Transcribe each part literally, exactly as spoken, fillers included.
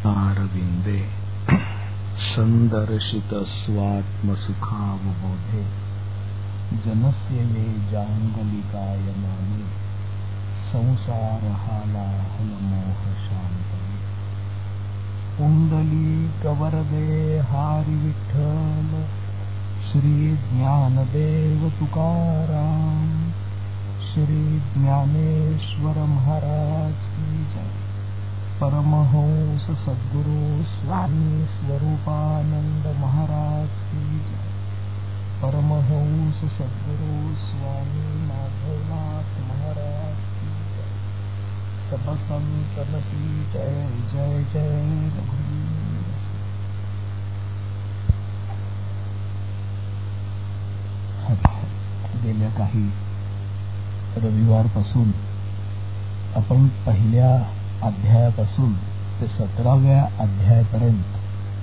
चरणारविंदे संदर्शित स्वात्मसुखावबोधे जनस्य ये जांगलिकायमाने संसारहालाहलमोह शांतये पुंडलीकवरदे हारी विठ्ठल श्री ज्ञानदेव तुकाराम श्री ज्ञानेश्वर महाराज की जय। परमहंस सद्गुरु स्वामी स्वरूपानंद महाराज की जय। परमहंस सद्गुरु स्वामी माधवनाथ महाराज की जय। सब संतन की जय जय जय रघुवीर। गेल्या काही रविवारपासून आपण पहिल्या अध्यायापासून ते सतराव्या अध्यायापर्यंत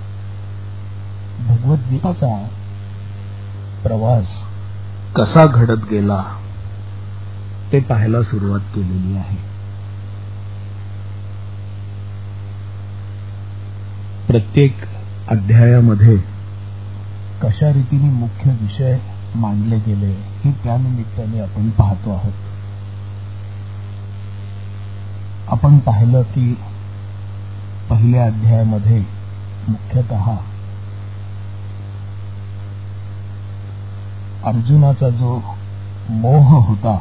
भगवद्गीतेचा प्रवास कसा घडत गेला ते पाहायला सुरुवात केलेली आहे। प्रत्येक अध्यायामध्ये कशा रीतीने मुख्य विषय मांडले गेले हे त्यानिमित्ताने आपण पाहतो आहोत। आपण पाहिलं की पहिल्या अध्यायामध्ये मुख्यतः अर्जुनाचा जो मोह होता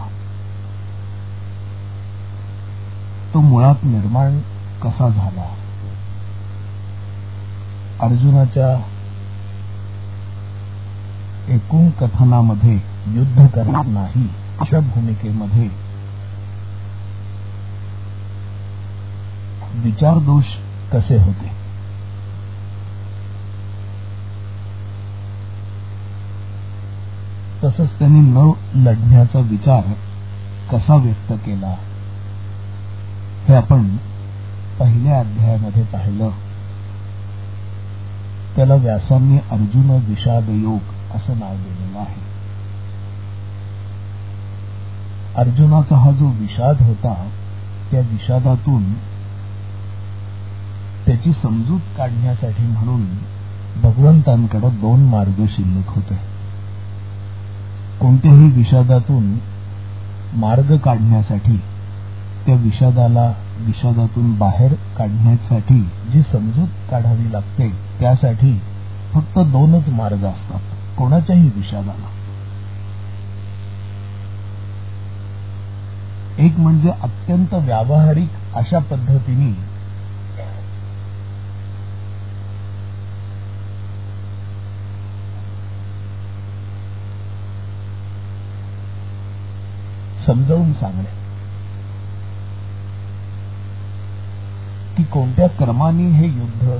तो मुळात निर्माण कसा झाला, अर्जुनाच्या एकूण कथनामध्ये युद्ध करणार नाही अशा भूमिकेमध्ये विचारदोष कसे होते, तसंच त्यांनी न लढण्याचा विचार कसा व्यक्त केला हे आपण पहिल्या अध्यायामध्ये पाहिलं। त्याला व्यासांनी अर्जुन विषाद योग असं नाव दिलेलं आहे। अर्जुनाचा हा जो विषाद होता त्या विषादातून त्याची समजूत काढण्यासाठी म्हणून भगवंतांकडे दोन मार्ग शिल्लक होते। कोणत्याही विषादातून मार्ग काढण्यासाठी, त्या विषादाला विषादातून बाहेर काढण्यासाठी जी समजूत काढावी लागते त्यासाठी फक्त दोनच मार्ग असतात कोणाच्याही विषादाला। एक म्हणजे अत्यंत व्यावहारिक अशा पद्धतीने समजावून सांगणे की कोणत्या क्रमाने हे युद्ध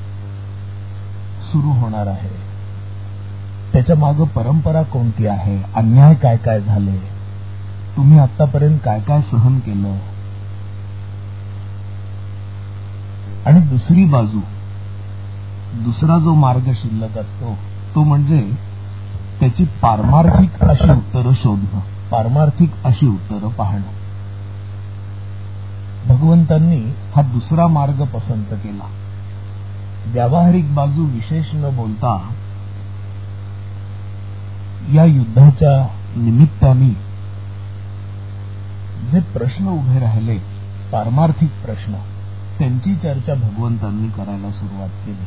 सुरू होणार आहे, त्याच्या मागे परंपरा कोणती आहे, अन्याय काय काय झाले, तुम्ही आतापर्यंत काय काय सहन केलं। आणि दुसरी बाजू, दुसरा जो मार्ग शिल्लक असतो तो म्हणजे त्याची पारमार्थिक अशी उत्तरं शोधणं, पारमार्थिक अशी उत्तरं पाहणं। भगवंतांनी हा दुसरा मार्ग पसंत केला। व्यावहारिक बाजू विशेष न बोलता या युद्धाच्या निमित्ताने जे प्रश्न उभे राहिले, पारमार्थिक प्रश्न, त्यांची चर्चा भगवंतांनी करायला सुरुवात केली।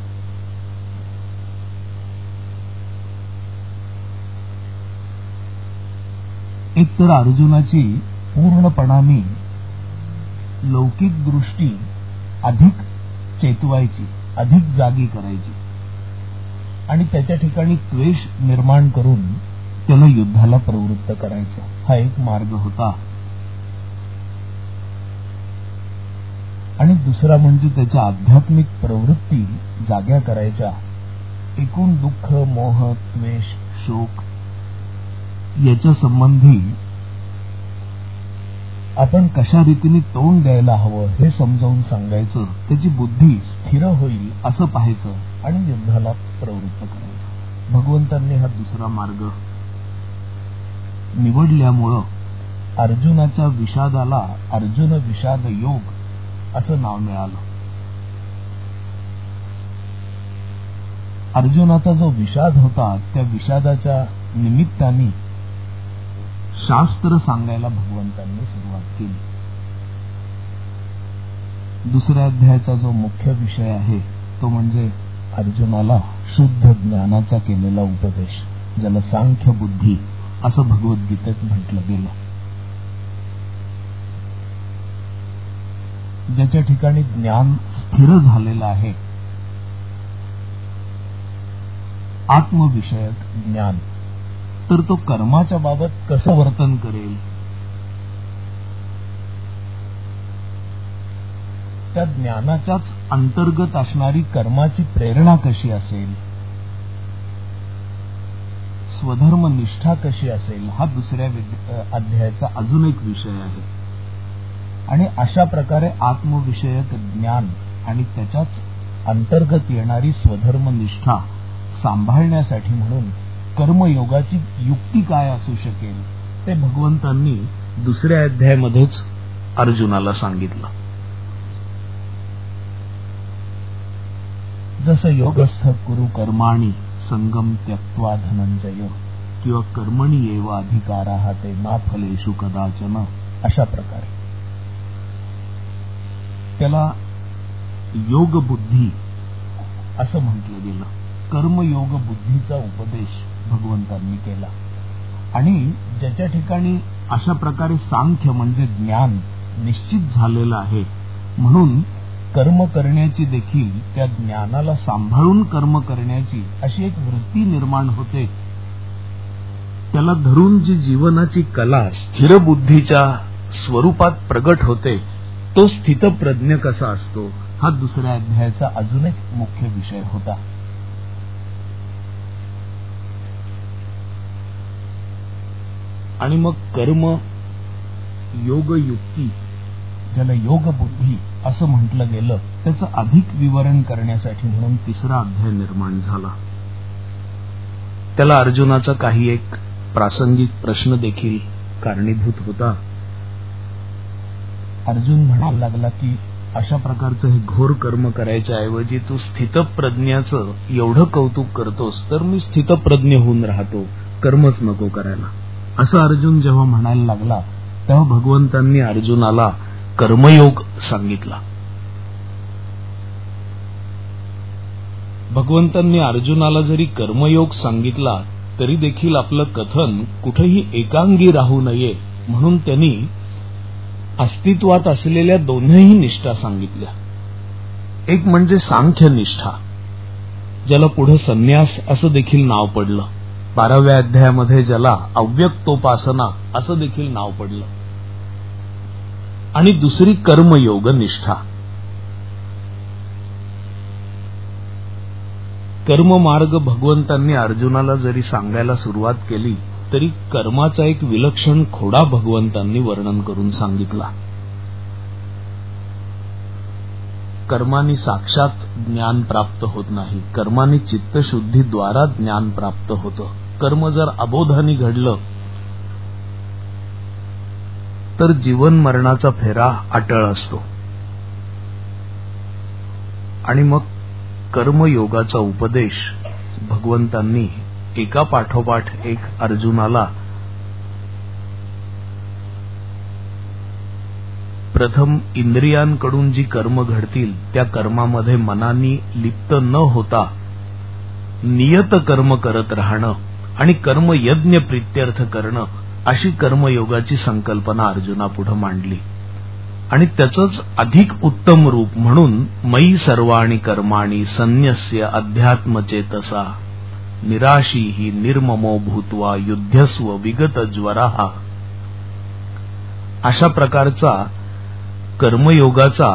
एक तर अर्जुनाची पूर्णपणाने लौकिक दृष्टी अधिक चेतवायची, अधिक जागी करायची आणि त्याच्या ठिकाणी द्वेष निर्माण करून त्याला युद्धाला प्रवृत्त करायचं, हा एक मार्ग होता। आणि दुसरा म्हणजे त्याच्या आध्यात्मिक प्रवृत्ती जाग्या करायच्या, एकूण दुःख, मोह, द्वेष, शोक याच्या संबंधी आपण कशा रीतीने तोंड द्यायला हवं हे समजावून सांगायचं, त्याची बुद्धी स्थिर होईल असं पाहायचं आणि युद्धाला प्रवृत्त करायचं। भगवंतांनी हा दुसरा मार्ग निवडल्यामुळं अर्जुनाच्या विषादाला अर्जुन विषाद योग असं नाव मिळालं। अर्जुनाचा जो विषाद होता त्या विषादाच्या निमित्ताने शास्त्र सांगायला भगवंतांनी सुरुवात केली. दुसऱ्या अध्यायाचा जो मुख्य विषय आहे तो म्हणजे अर्जुनाला शुद्ध ज्ञानाचा केलेला उपदेश, ज्याला सांख्य बुद्धी असं भगवद्गीतेत म्हटलं गेलं. ज्याच्या ठिकाणी ज्ञान स्थिर झालेलं आहे, आत्मविषयक ज्ञान, तर तो कर्माच्या बाबत कसं वर्तन करेल, त्या ज्ञानाच्याच अंतर्गत असणारी कर्माची प्रेरणा कशी असेल, स्वधर्म निष्ठा कशी असेल, हा दुसऱ्या अध्यायाचा अजून एक विषय आहे. आणि अशा प्रकारे आत्मविषयक ज्ञान आणि त्याच्याच अंतर्गत येणारी स्वधर्म निष्ठा सांभाळण्यासाठी म्हणून कर्मयोगाची युक्ती काय असू शकेल ते भगवंतांनी दुसऱ्या अध्यायामध्येच अर्जुनाला सांगितलं. जसं योगस्थ कुरु कर्माणि संगम त्यक्त्वा धनंजय किंवा कर्मणी एव अधिकाराः ते मा फलेषु कदाचन, अशा प्रकारे त्याला योग बुद्धी असं म्हटलं गेलं. कर्मयोग बुद्धीचा उपदेश भगवंतांनी केला. आणि ज्याच्या ठिकाणी अशा प्रकारे सांख्य म्हणजे ज्ञान निश्चित झालेलं आहे, म्हणून कर्म करण्याची देखील त्या ज्ञानाला सांभाळून कर्म करण्याची अशी एक वृत्ती निर्माण होते. त्याला धरून जी जीवनाची कला स्थिर बुद्धीच्या स्वरूपात प्रगट होते, तो स्थितप्रज्ञ कसा असतो, हा दुसऱ्या अध्यायाचा अजून एक मुख्य विषय होता. आणि मग कर्म योगयुक्ती, ज्याला योग बुद्धी असं म्हटलं गेलं, त्याचं अधिक विवरण करण्यासाठी म्हणून तिसरा अध्याय निर्माण झाला. त्याला अर्जुनाचा काही एक प्रासंगिक प्रश्न देखील कारणीभूत होता. अर्जुन म्हणायला लागला की अशा प्रकारचं हे घोर कर्म करायच्या ऐवजी तू स्थितप्रज्ञाचं एवढं कौतुक करतोस, तर मी स्थितप्रज्ञ होऊन राहतो, कर्मच नको करायला, असं अर्जुन जेव्हा म्हणायला लागला तेव्हा भगवंतांनी अर्जुनाला कर्मयोग सांगितला. भगवंतांनी अर्जुनाला जरी कर्मयोग सांगितला तरी देखील आपलं कथन कुठेही एकांगी राहू नये म्हणून त्यांनी अस्तित्वात असलेल्या दोन्ही निष्ठा सांगितल्या. एक म्हणजे सांख्य निष्ठा, ज्याला पुढे संन्यास असं देखील नाव पडलं. बाराव्या अध्यायामध्ये ज्याला अव्यक्तोपासना असं देखील नाव पडलं. आणि दुसरी कर्मयोग निष्ठा. कर्ममार्ग भगवंतांनी अर्जुनाला जरी सांगायला सुरुवात केली तरी कर्माचा एक विलक्षण खोडा भगवंतांनी वर्णन करून सांगितला. कर्मानी साक्षात ज्ञान प्राप्त होत नाही, कर्मानी चित्तशुद्धीद्वारा ज्ञान प्राप्त होतं. कर्म जर अबोधाने घडलं तर जीवन मरणाचा फेरा अटळ असतो. आणि मग कर्मयोगाचा उपदेश भगवंतांनी एका पाठोपाठ एक अर्जुनाला प्रथम इंद्रियांकडून जी कर्म घडतील त्या कर्मामध्ये मनानी लिप्त न होता नियत कर्म करत राहणं आणि कर्मयज्ञ प्रीत्यर्थ करणं, अशी कर्मयोगाची संकल्पना अर्जुनापुढे मांडली. आणि त्याचंच अधिक उत्तम रूप म्हणून मयी सर्वाणि कर्माणि संन्यस्य अध्यात्मचेतसा निराशीहि निर्ममो भूत्वा युध्यस्व विगत ज्वराः, अशा प्रकारचा कर्मयोगाचा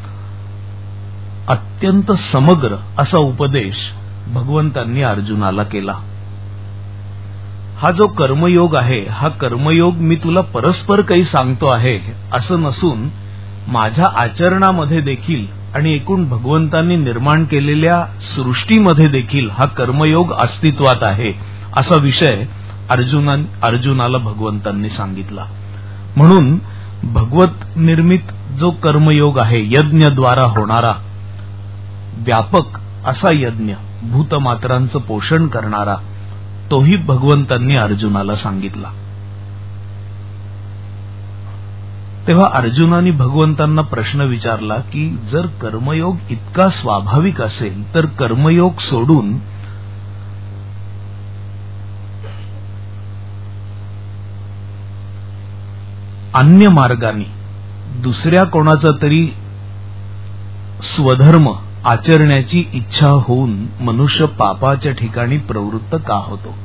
अत्यंत समग्र असा उपदेश भगवंतांनी अर्जुनाला केला. हा जो कर्मयोग आहे, हा कर्मयोग मी तुला परस्पर काही सांगतो आहे असं नसून माझ्या आचरणामध्ये देखील आणि एकूण भगवंतांनी निर्माण केलेल्या सृष्टीमध्ये देखील हा कर्मयोग अस्तित्वात आहे, असा विषय अर्जुना अर्जुनाला भगवंतांनी सांगितला. म्हणून भगवत निर्मित जो कर्मयोग आहे, यज्ञद्वारा होणारा व्यापक असा यज्ञ, भूतमात्रांचं पोषण करणारा, तोही भगवंतांनी अर्जुनाला सांगितला. तेव्हा अर्जुनाने भगवंतांना प्रश्न विचारला की जर कर्मयोग इतका स्वाभाविक असेल तर कर्मयोग सोडून अन्य मार्गाने दुसऱ्या कोणाचा तरी स्वधर्म आचरण्याची इच्छा होऊन मनुष्य पापाच्या ठिकाणी प्रवृत्त का होतो.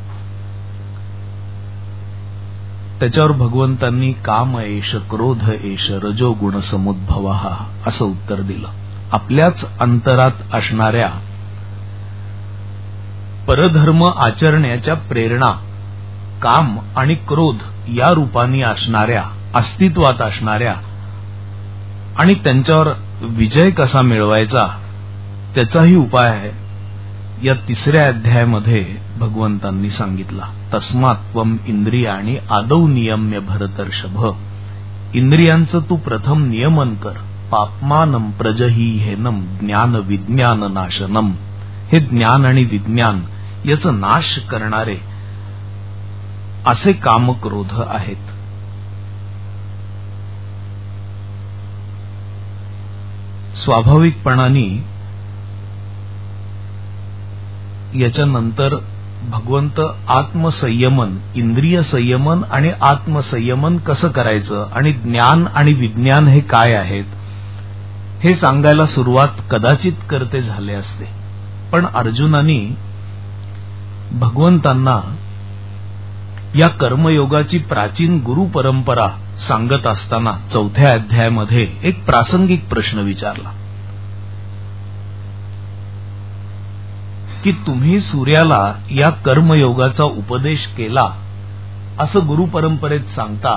त्याच्यावर भगवंतांनी काम एष क्रोध एष रजोगुण समुद्भवा असं उत्तर दिलं. आपल्याच अंतरात असणाऱ्या परधर्म आचरण्याच्या प्रेरणा काम आणि क्रोध या रूपाने असणाऱ्या, अस्तित्वात असणाऱ्या आणि त्यांच्यावर विजय कसा मिळवायचा त्याचाही उपाय आहे या तिसऱ्या अध्यायामध्ये भगवंतांनी सांगितला. तस्मात् त्वम इंद्रियाणि आदौ नियम्य भरतर्षभ. इंद्रियांचं तू प्रथम नियमन कर. पाप्मानं प्रजहीहेनं ज्ञान विज्ञान नाशनम. हे ज्ञान आणि विज्ञान याचं नाश करणारे असे कामक्रोध आहेत. स्वाभाविकपणाने याच्यानंतर भगवंत आत्मसंयमन, इंद्रिय संयमन आणि आत्मसंयमन कसं करायचं आणि ज्ञान आणि विज्ञान हे काय आहेत हे सांगायला सुरुवात कदाचित करते झाले असते. पण अर्जुनाने भगवंतांना या कर्मयोगाची प्राचीन गुरु परंपरा सांगत असताना चौथ्या अध्यायामध्ये एक प्रासंगिक प्रश्न विचारला की तुम्ही सूर्याला या कर्मयोगाचा उपदेश केला असं गुरु परंपरेत सांगता.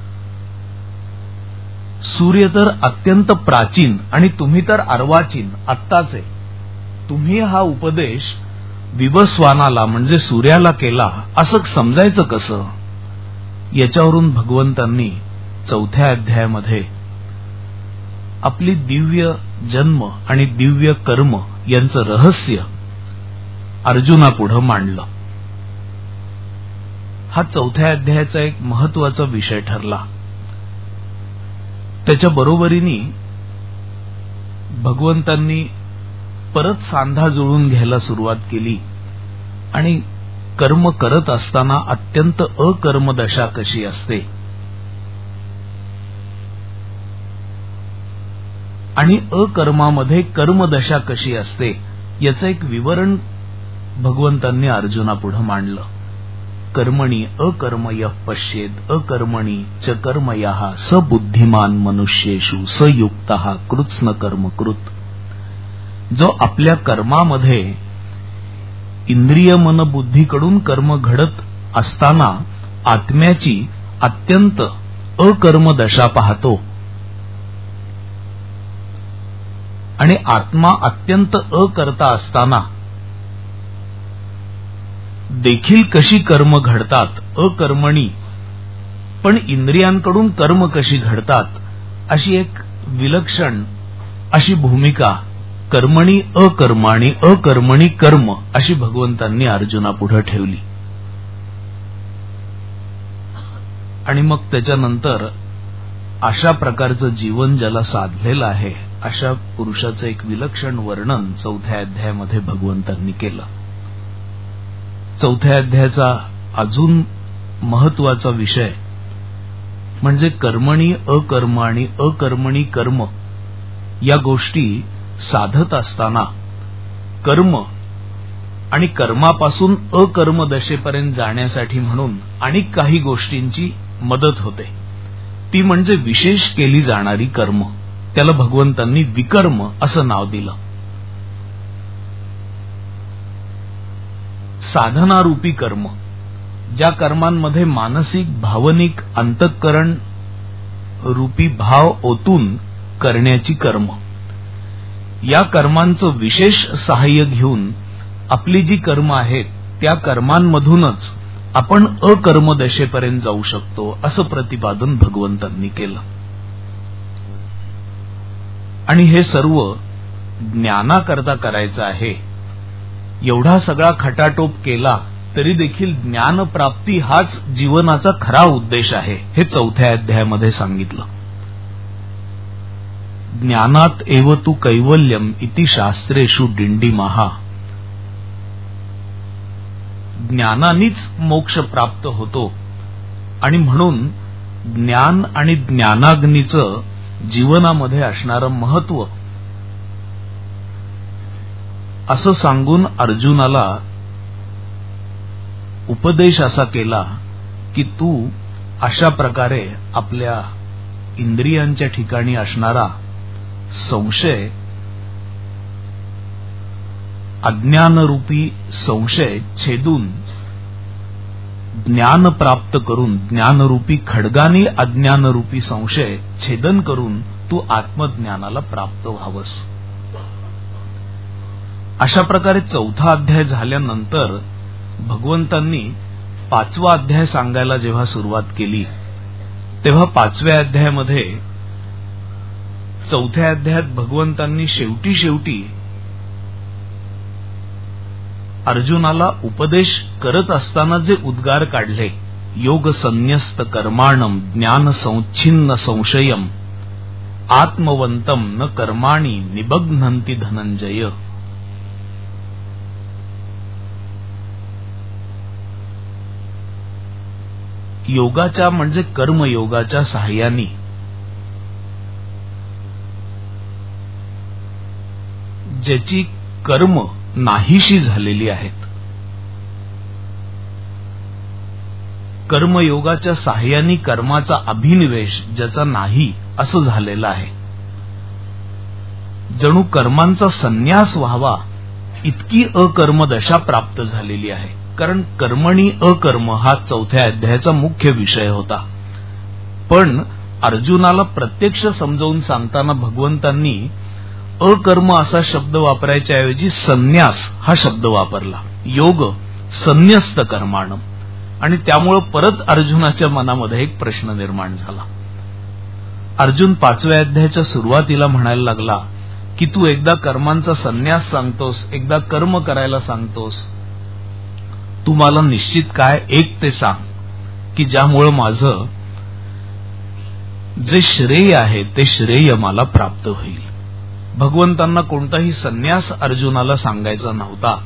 सूर्य तर अत्यंत प्राचीन आणि तुम्ही तर अर्वाचीन आत्ताचे. तुम्ही हा उपदेश विवस्वानाला म्हणजे सूर्याला केला असं समजायचं कसं. याच्यावरून भगवंतांनी चौथ्या अध्यायामध्ये आपली दिव्य जन्म आणि दिव्य कर्म यांचं रहस्य अर्जुनापुढं मांडलं. हा चौथ्या अध्यायाचा एक महत्वाचा विषय ठरला. त्याच्या बरोबरीने भगवंतांनी परत सांधा जुळून घ्यायला सुरुवात केली आणि कर्म करत असताना अत्यंत अकर्मदशा कशी असते आणि अकर्मामध्ये कर्मदशा कशी असते याचं एक विवरण भगवंतांनी अर्जुनापुढे मांडलं. कर्मणी अकर्मयः पश्येद अकर्मणी च कर्मयः स बुद्धिमान मनुष्येषु स युक्तः कृत्स्न कर्म कृत. जो आपल्या कर्मामध्ये इंद्रिय मन बुद्धीकडून कर्म घडत असताना आत्म्याची अत्यंत अकर्मदशा पाहतो आणि आत्मा अत्यंत अकर्ता असताना देखील कशी कर्म घडतात अकर्मणी पण इंद्रियांकडून कर्म कशी घडतात अशी एक विलक्षण अशी भूमिका कर्मणी अकर्म आणि अकर्मणी कर्म अशी भगवंतांनी अर्जुनापुढे ठेवली. आणि मग त्याच्यानंतर अशा प्रकारचं जीवन ज्याला साधलेलं आहे अशा पुरुषाचं एक विलक्षण वर्णन चौथ्या अध्यायामध्ये भगवंतांनी केलं. चौथ्या अध्यायाचा अजून महत्वाचा विषय म्हणजे कर्मणी अकर्म आणि अकर्मणी कर्म या गोष्टी साधत असताना कर्म आणि कर्मापासून अकर्म दशेपर्यंत जाण्यासाठी म्हणून अनेक काही गोष्टींची मदत होते. ती म्हणजे विशेष केली जाणारी कर्म. त्याला भगवंतांनी विकर्म असं नाव दिलं. साधनारूपी कर्म ज्या कर्मांमध्ये मानसिक भावनिक अंतःकरण रूपी भाव ओतून करण्याची कर्म. या कर्मांचं विशेष सहाय्य घेऊन आपली जी कर्म आहेत त्या कर्मांमधूनच आपण अकर्मदशेपर्यंत जाऊ शकतो असं प्रतिपादन भगवंतांनी केलं. आणि हे सर्व ज्ञानाकरता करायचं आहे एवढा सगळा खटाटोप केला तरी देखील ज्ञानप्राप्ती हाच जीवनाचा खरा उद्देश आहे, हे चौथ्या अध्यायामध्ये सांगितलं. ज्ञानात एव तु कैवल्यम इति शास्त्रेषु डिंडिमहा. ज्ञानानेच मोक्ष प्राप्त होतो आणि म्हणून ज्ञान आणि ज्ञानाग्नीचं जीवनामध्ये असणारं महत्व असं सांगून अर्जुनाला उपदेश असा केला की तू अशा प्रकारे आपल्या इंद्रियांच्या ठिकाणी असणारा संशय, अज्ञानरूपी संशय छेदून ज्ञान प्राप्त करून, ज्ञानरूपी खड्गाने अज्ञानरूपी संशय छेदन करून तू आत्मज्ञानाला प्राप्त व्हावस. अशा प्रकारे चौथा अध्याय झाल्यानंतर भगवंतांनी पाचवा अध्याय सांगायला जेव्हा सुरुवात केली तेव्हा पाचव्या अध्यायामध्ये, चौथ्या अध्यायात भगवंतांनी शेवटी शेवटी अर्जुनाला उपदेश करत असताना जे उद्गार काढले, योग संन्यस्त कर्माणम ज्ञान संच्छिन्न संशयम आत्मवंतम न कर्माणि निबध्नन्ति धनंजय. योगाच्या म्हणजे कर्मयोगाच्या सहाय्याने ज्याची कर्म नाहीशी झालेली आहेत, कर्मयोगाच्या सहाय्याने कर्माचा अभिनिवेश ज्याचा नाही असं झालेला आहे, जणू कर्मांचा संन्यास व्हावा इतकी अकर्मदशा प्राप्त झालेली आहे. कारण कर्मणी अकर्म हा चौथ्या अध्यायाचा मुख्य विषय होता. पण अर्जुनाला प्रत्यक्ष समजावून सांगताना भगवंतांनी अकर्म असा शब्द वापरायच्या ऐवजी संन्यास हा शब्द वापरला, योग संन्यस्त कर्माणम. आणि त्यामुळे परत अर्जुनाच्या मनामध्ये एक प्रश्न निर्माण झाला. अर्जुन पाचव्या अध्यायाच्या सुरुवातीला म्हणायला लागला की तू एकदा कर्मांचा संन्यास सांगतोस, एकदा कर्म करायला सांगतोस, तू मला निश्चित काय एक ते सांग की ज्यामुळे माझं जे श्रेय आहे ते श्रेय मला प्राप्त होईल. भगवंतांना कोणताही संन्यास अर्जुनाला सांगायचा नव्हता.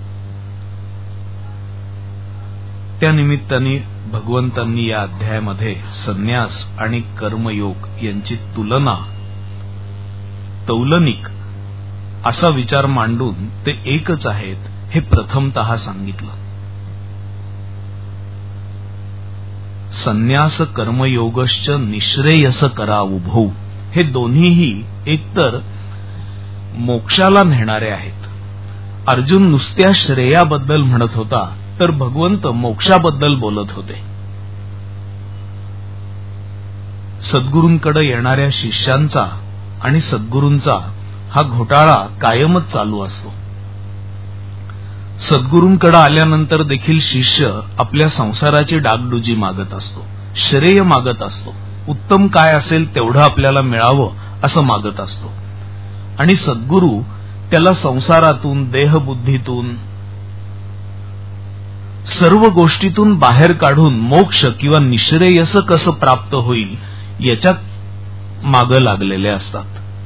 त्या निमित्ताने भगवंतांनी या अध्यायामध्ये संन्यास आणि कर्मयोग यांची तुलना, तौलनिक असा विचार मांडून ते एकच आहेत हे प्रथमतः सांगितलं. संन्यास कर्मयोगश्च निश्रेयस करा उभौ. हे दोन्हीही एकतर मोक्षाला नेणारे आहेत. अर्जुन नुसत्या श्रेयाबद्दल म्हणत होता तर भगवंत मोक्षाबद्दल बोलत होते. सद्गुरूंकडे येणाऱ्या शिष्यांचा आणि सद्गुरूंचा हा घोटाळा कायमच चालू असतो. सद्गुरूंकडे आल्यानंतर देखील शिष्य आपल्या संसाराची डागडुजी मागत असतो, श्रेय मागत असतो, उत्तम काय असेल तेवढं आपल्याला मिळावं असं मागत असतो. आणि सद्गुरू त्याला संसारातून, देहबुद्धीतून, सर्व गोष्टीतून बाहेर काढून मोक्ष किंवा निश्रेयस कसं प्राप्त होईल याच्यात मागं लागलेले असतात.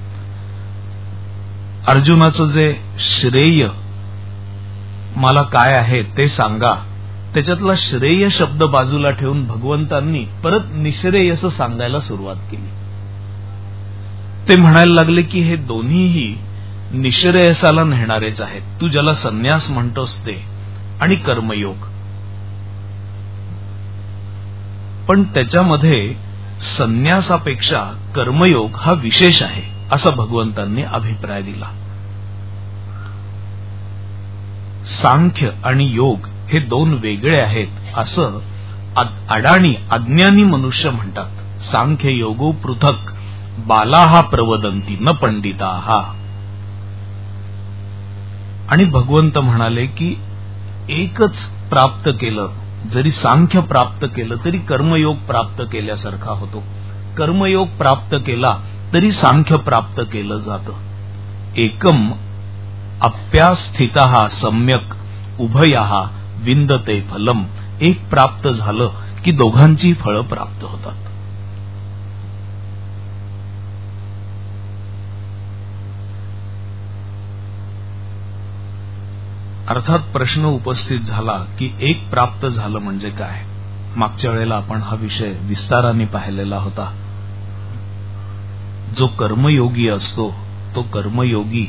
अर्जुनाचं जे श्रेय मला काय आहे ते सांगा, त्याच्यातला श्रेय शब्द बाजूला ठेवून भगवंतांनी परत निश्रेयस सांगायला सुरुवात केली. ते म्हणायला लागले की हे दोन्हीही निश्रेयसाला नेणारेच आहेत. तू ज्याला संन्यास म्हणतोस ते आणि कर्मयोग, पण त्याच्यामध्ये संन्यासापेक्षा कर्मयोग हा विशेष आहे असा भगवंतांनी अभिप्राय दिला. सांख्य आणि योग हे दोन वेगळे आहेत असं अडाणी अज्ञानी मनुष्य म्हणतात. सांख्य योगो पृथक बालाहा प्रवदंती न पंडिताहा. आणि भगवंत म्हणाले की एकच प्राप्त केलं, जरी सांख्य प्राप्त केलं तरी कर्मयोग प्राप्त केल्यासारखा होतो. कर्मयोग प्राप्त केला तरी सांख्य प्राप्त केलं जातं. एकम अप्यास्थितः सम्यक उभयः विंदते फलम. एक प्राप्त झालं की दोघांची फळं प्राप्त होतात. अर्थात प्रश्न उपस्थित झाला की एक प्राप्त झालं म्हणजे काय. मागच्या वेळेला आपण हा विषय विस्ताराने पाहिलेला होता. जो कर्मयोगी असतो तो कर्मयोगी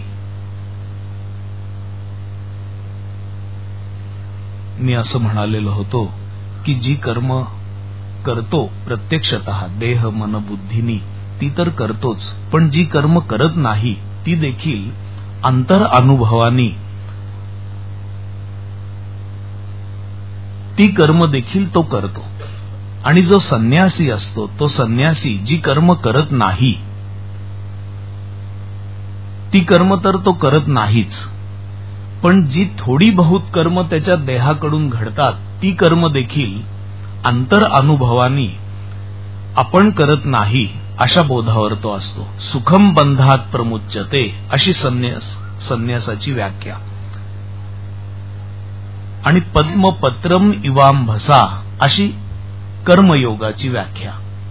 मी असं म्हणालेलो होतो की जी कर्म करतो प्रत्यक्षतः देह मन बुद्धीनी ती तर करतोच, पण जी कर्म करत नाही ती देखील अंतर अनुभवानी ती कर्म देखील तो करतो. आणि जो संन्यासी असतो तो संन्यासी जी कर्म करत नाही ती कर्म तर तो करत नाहीच, पण जी थोडी बहुत कर्म त्याच्या देहाकडून घडतात ती कर्म देखील अंतर अनुभवानी आपण करत नाही अशा बोधावर तो असतो. सुखम बंधात प्रमुच्यते अशी संन्यास संन्यासाची व्याख्या. आणि पद्मपत्रम इवांभसा अशी कर्मयोगाची व्याख्या.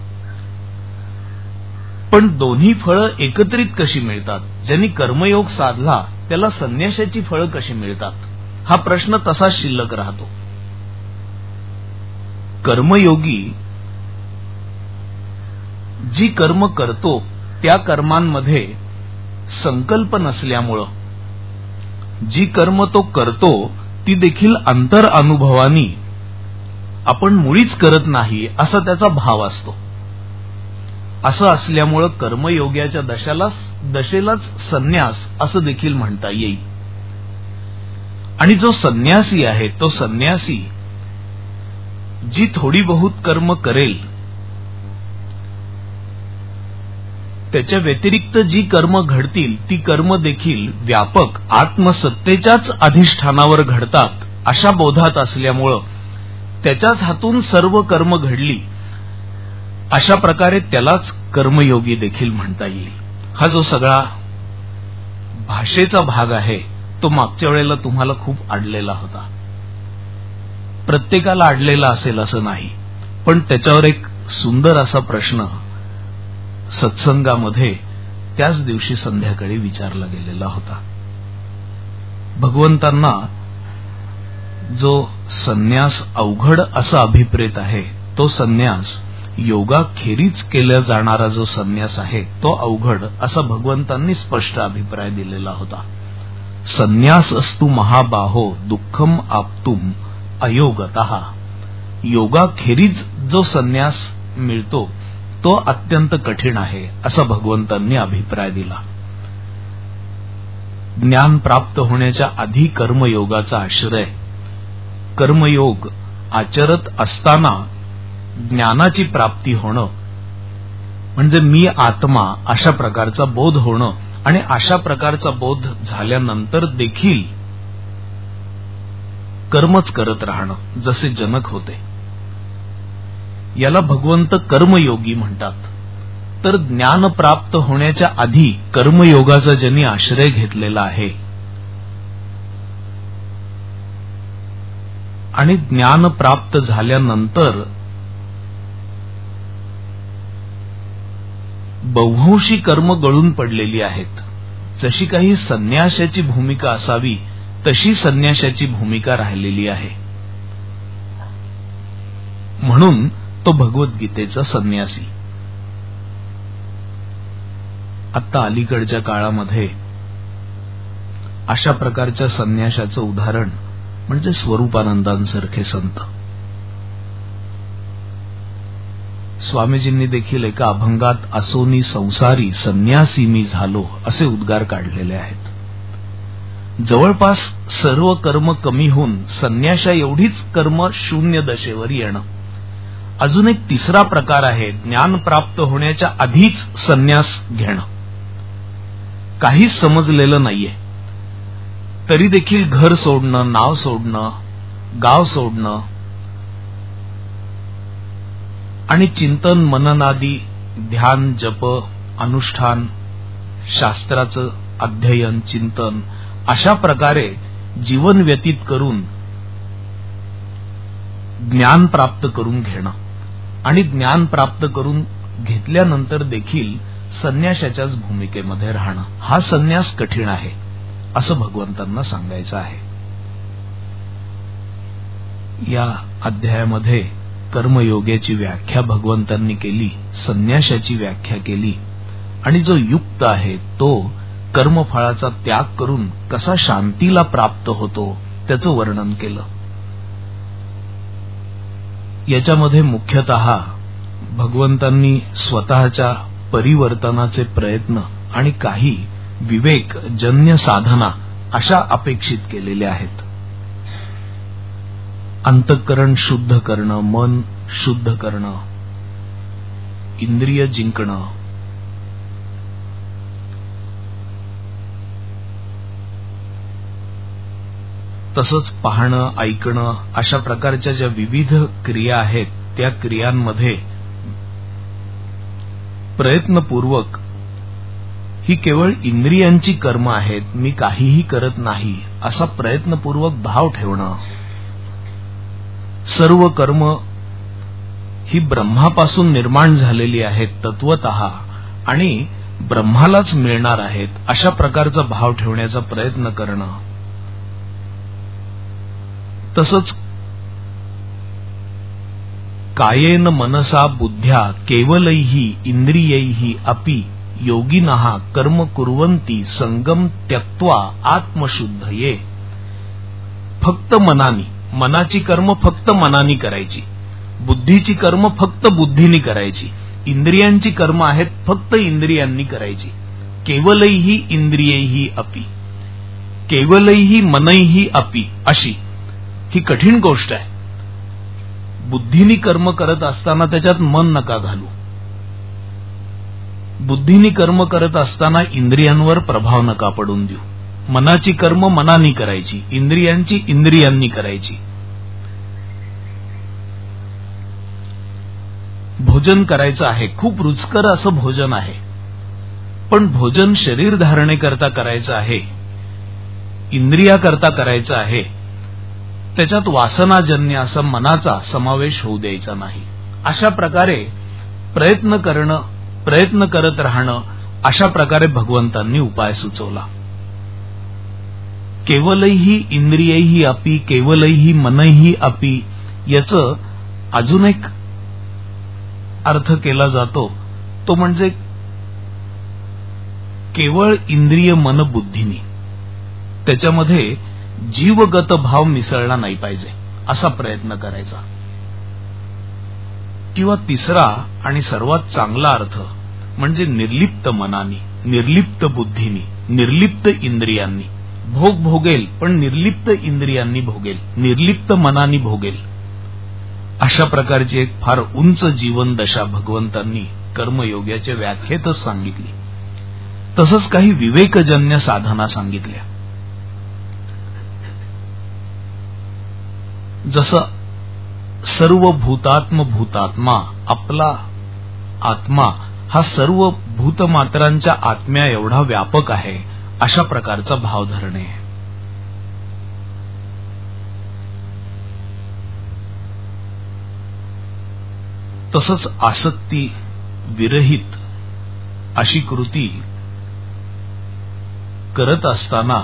पण दोन्ही फळं एकत्रित कशी मिळतात. ज्यांनी कर्मयोग साधला त्याला संन्यासाची फळं कशी मिळतात हा प्रश्न तसाच शिल्लक राहतो. कर्मयोगी जी कर्म करतो त्या कर्मांमध्ये संकल्प नसल्यामुळं जी कर्म तो करतो ती देखील अंतर अनुभवानी आपण मुळीच करत नाही असा त्याचा भाव असतो. असं असल्यामुळं कर्मयोग्याच्या दशाला दशेलाच संन्यास असं देखील म्हणता येईल. आणि जो संन्यासी आहे तो संन्यासी जी थोडी बहुत कर्म करेल त्याच्या व्यतिरिक्त जी कर्म घडतील ती कर्म देखील व्यापक आत्मसत्तेच्याच अधिष्ठानावर घडतात अशा बोधात असल्यामुळं त्याच्याच हातून सर्व कर्म घडली अशा प्रकारे त्यालाच कर्मयोगी देखील म्हणता येईल. हा जो सगळा भाषेचा भाग आहे तो मागच्या वेळेला तुम्हाला खूप अडलेला होता. प्रत्येकाला अडलेला असेल असं नाही, पण त्याच्यावर एक सुंदर असा प्रश्न सत्संगामध्ये त्याच दिवशी संध्याकाळी विचारला गेलेला होता. भगवंतांना जो संन्यास अवघड असा अभिप्रेत आहे तो संन्यास योगाखेरीज केला जाणारा जो संन्यास आहे तो अवघड असा भगवंतांनी स्पष्ट अभिप्राय दिलेला होता. संन्यास अस्तु महाबाहो दुःखम आप्तुम अयोगतः. योगाखेरीज जो संन्यास मिळतो तो अत्यंत कठीण आहे असा भगवंतांनी अभिप्राय दिला. ज्ञान प्राप्त होण्याच्या आधी कर्मयोगाचा आश्रय. कर्मयोग आचरत असताना ज्ञानाची प्राप्ती होणं म्हणजे मी आत्मा अशा प्रकारचा बोध होणं आणि अशा प्रकारचा बोध झाल्यानंतर देखील कर्मच करत राहणं जसे जनक होते. याला भगवंत कर्मयोगी म्हणतात. तर ज्ञान प्राप्त होण्याच्या आधी कर्मयोगाचा ज्यांनी आश्रय घेतलेला आहे आणि ज्ञान प्राप्त झाल्यानंतर बहुंशी कर्म गळून पडलेली आहेत. जशी काही संन्यासाची भूमिका असावी तशी संन्यासाची भूमिका राहिलेली आहे. म्हणून तो भगवद्गीतेचा संन्यासी. आता अलीकडच्या काळामध्ये अशा प्रकारच्या संन्यासाचं उदाहरण म्हणजे स्वरूपानंदांसारखे संत. स्वामीजींनी देखील एका अभंगात असोनी संसारी संन्यासी मी झालो असे उद्गार काढलेले आहेत. जवळपास सर्व कर्म कमी होऊन संन्यासा एवढीच कर्म शून्य दशेवर येणं. अजून एक तिसरा प्रकार आहे ज्ञान प्राप्त होण्याच्या आधीच संन्यास घेणं. काहीच समजलेलं नाहीये तरी देखील घर सोडणं, नाव सोडणं, गाव सोडणं आणि चिंतन मननादी ध्यान जप अनुष्ठान शास्त्राचं अध्ययन चिंतन अशा प्रकारे जीवन व्यतीत करून ज्ञान प्राप्त करून घेणं आणि ज्ञान प्राप्त करून घेतल्यानंतर देखील संन्याशाच्याच भूमिकेमध्ये राहणं, हा संन्यास कठीण आहे असं भगवंतांना सांगायचं आहे. या अध्यायामध्ये कर्मयोगाची व्याख्या भगवंतांनी केली, संन्याशाची व्याख्या केली आणि जो युक्त आहे तो कर्मफळाचा त्याग करून कसा शांतीला प्राप्त होतो त्याचं वर्णन केलं. याच्यामध्ये मुख्यतः भगवंतांनी स्वतःच्या परिवर्तनाचे प्रयत्न आणि काही विवेकजन्य साधना अशा अपेक्षित केलेल्या आहेत. अंतःकरण शुद्ध करणं, मन शुद्ध करणं, इंद्रिय जिंकणं, तसंच पाहणं, ऐकणं अशा प्रकारच्या ज्या विविध क्रिया आहेत त्या क्रियांमध्ये प्रयत्नपूर्वक ही केवळ इंद्रियांची कर्म आहेत, मी काहीही करत नाही असा प्रयत्नपूर्वक भाव ठेवणं. सर्व कर्म ही ब्रह्मापासून निर्माण झालेली आहेत तत्वतः आणि ब्रह्मालाच मिळणार आहेत अशा प्रकारचा भाव ठेवण्याचा प्रयत्न करणं. तसंच कायेन मनसा बुद्ध्या केवलैहि इंद्रियैहि अपि योगिनः कर्म कुर्वन्ति संगम त्यक्त्वा आत्मशुद्धये. फक्त मनानी, मनाची कर्म फक्त मनानी करायची, बुद्धीची कर्म फक्त बुद्धीनी करायची, इंद्रियांची कर्म आहेत फक्त इंद्रियांनी करायची. केवलैहि इंद्रियैहि अपि, केवलैहि मनैहि अपि अशी ही कठीण गोष्ट आहे. बुद्धीनी कर्म करत असताना त्याच्यात मन नका घालू. बुद्धीनी कर्म करत असताना इंद्रियांवर प्रभाव नका पडून देऊ. मनाची कर्म मनानी करायची, इंद्रियांची इंद्रियांनी करायची. भोजन करायचं आहे, खूप रुचकर असं भोजन आहे, पण भोजन शरीर धारणेकरता करायचं आहे, इंद्रियाकरता करायचं आहे, त्याच्यात वासनाजन्य असा मनाचा समावेश होऊ द्यायचा नाही. अशा प्रकारे प्रयत्न करणं, प्रयत्न करत राहणं, अशा प्रकारे भगवंतांनी उपाय सुचवला. केवलैहि इंद्रियैहि अपि केवलैहि मनैहि अपि याचं अजून एक अर्थ केला जातो, तो म्हणजे केवळ इंद्रिय मन बुद्धीनी, त्याच्यामध्ये जीवगत भाव मिसळला नाही पाहिजे असा प्रयत्न करायचा. किंवा तिसरा आणि सर्वात चांगला अर्थ म्हणजे निर्लिप्त मनानी, निर्लिप्त बुद्धीनी, निर्लिप्त इंद्रियांनी. भोग भोगेल पण निर्लिप्त इंद्रियांनी भोगेल, निर्लिप्त मनानी भोगेल, अशा प्रकारची एक फार उंच जीवन दशा भगवंतांनी कर्मयोगाच्या व्याख्येतच सांगितली. तसंच काही विवेकजन्य साधना सांगितल्या. जसं सर्व भूतात्म भूतात्मा, आपला आत्मा हा सर्व भूतमात्रांच्या आत्म्या एवढा व्यापक आहे अशा प्रकारचा भाव धरणे. तसंच आसक्ती विरहित अशी कृती करत असताना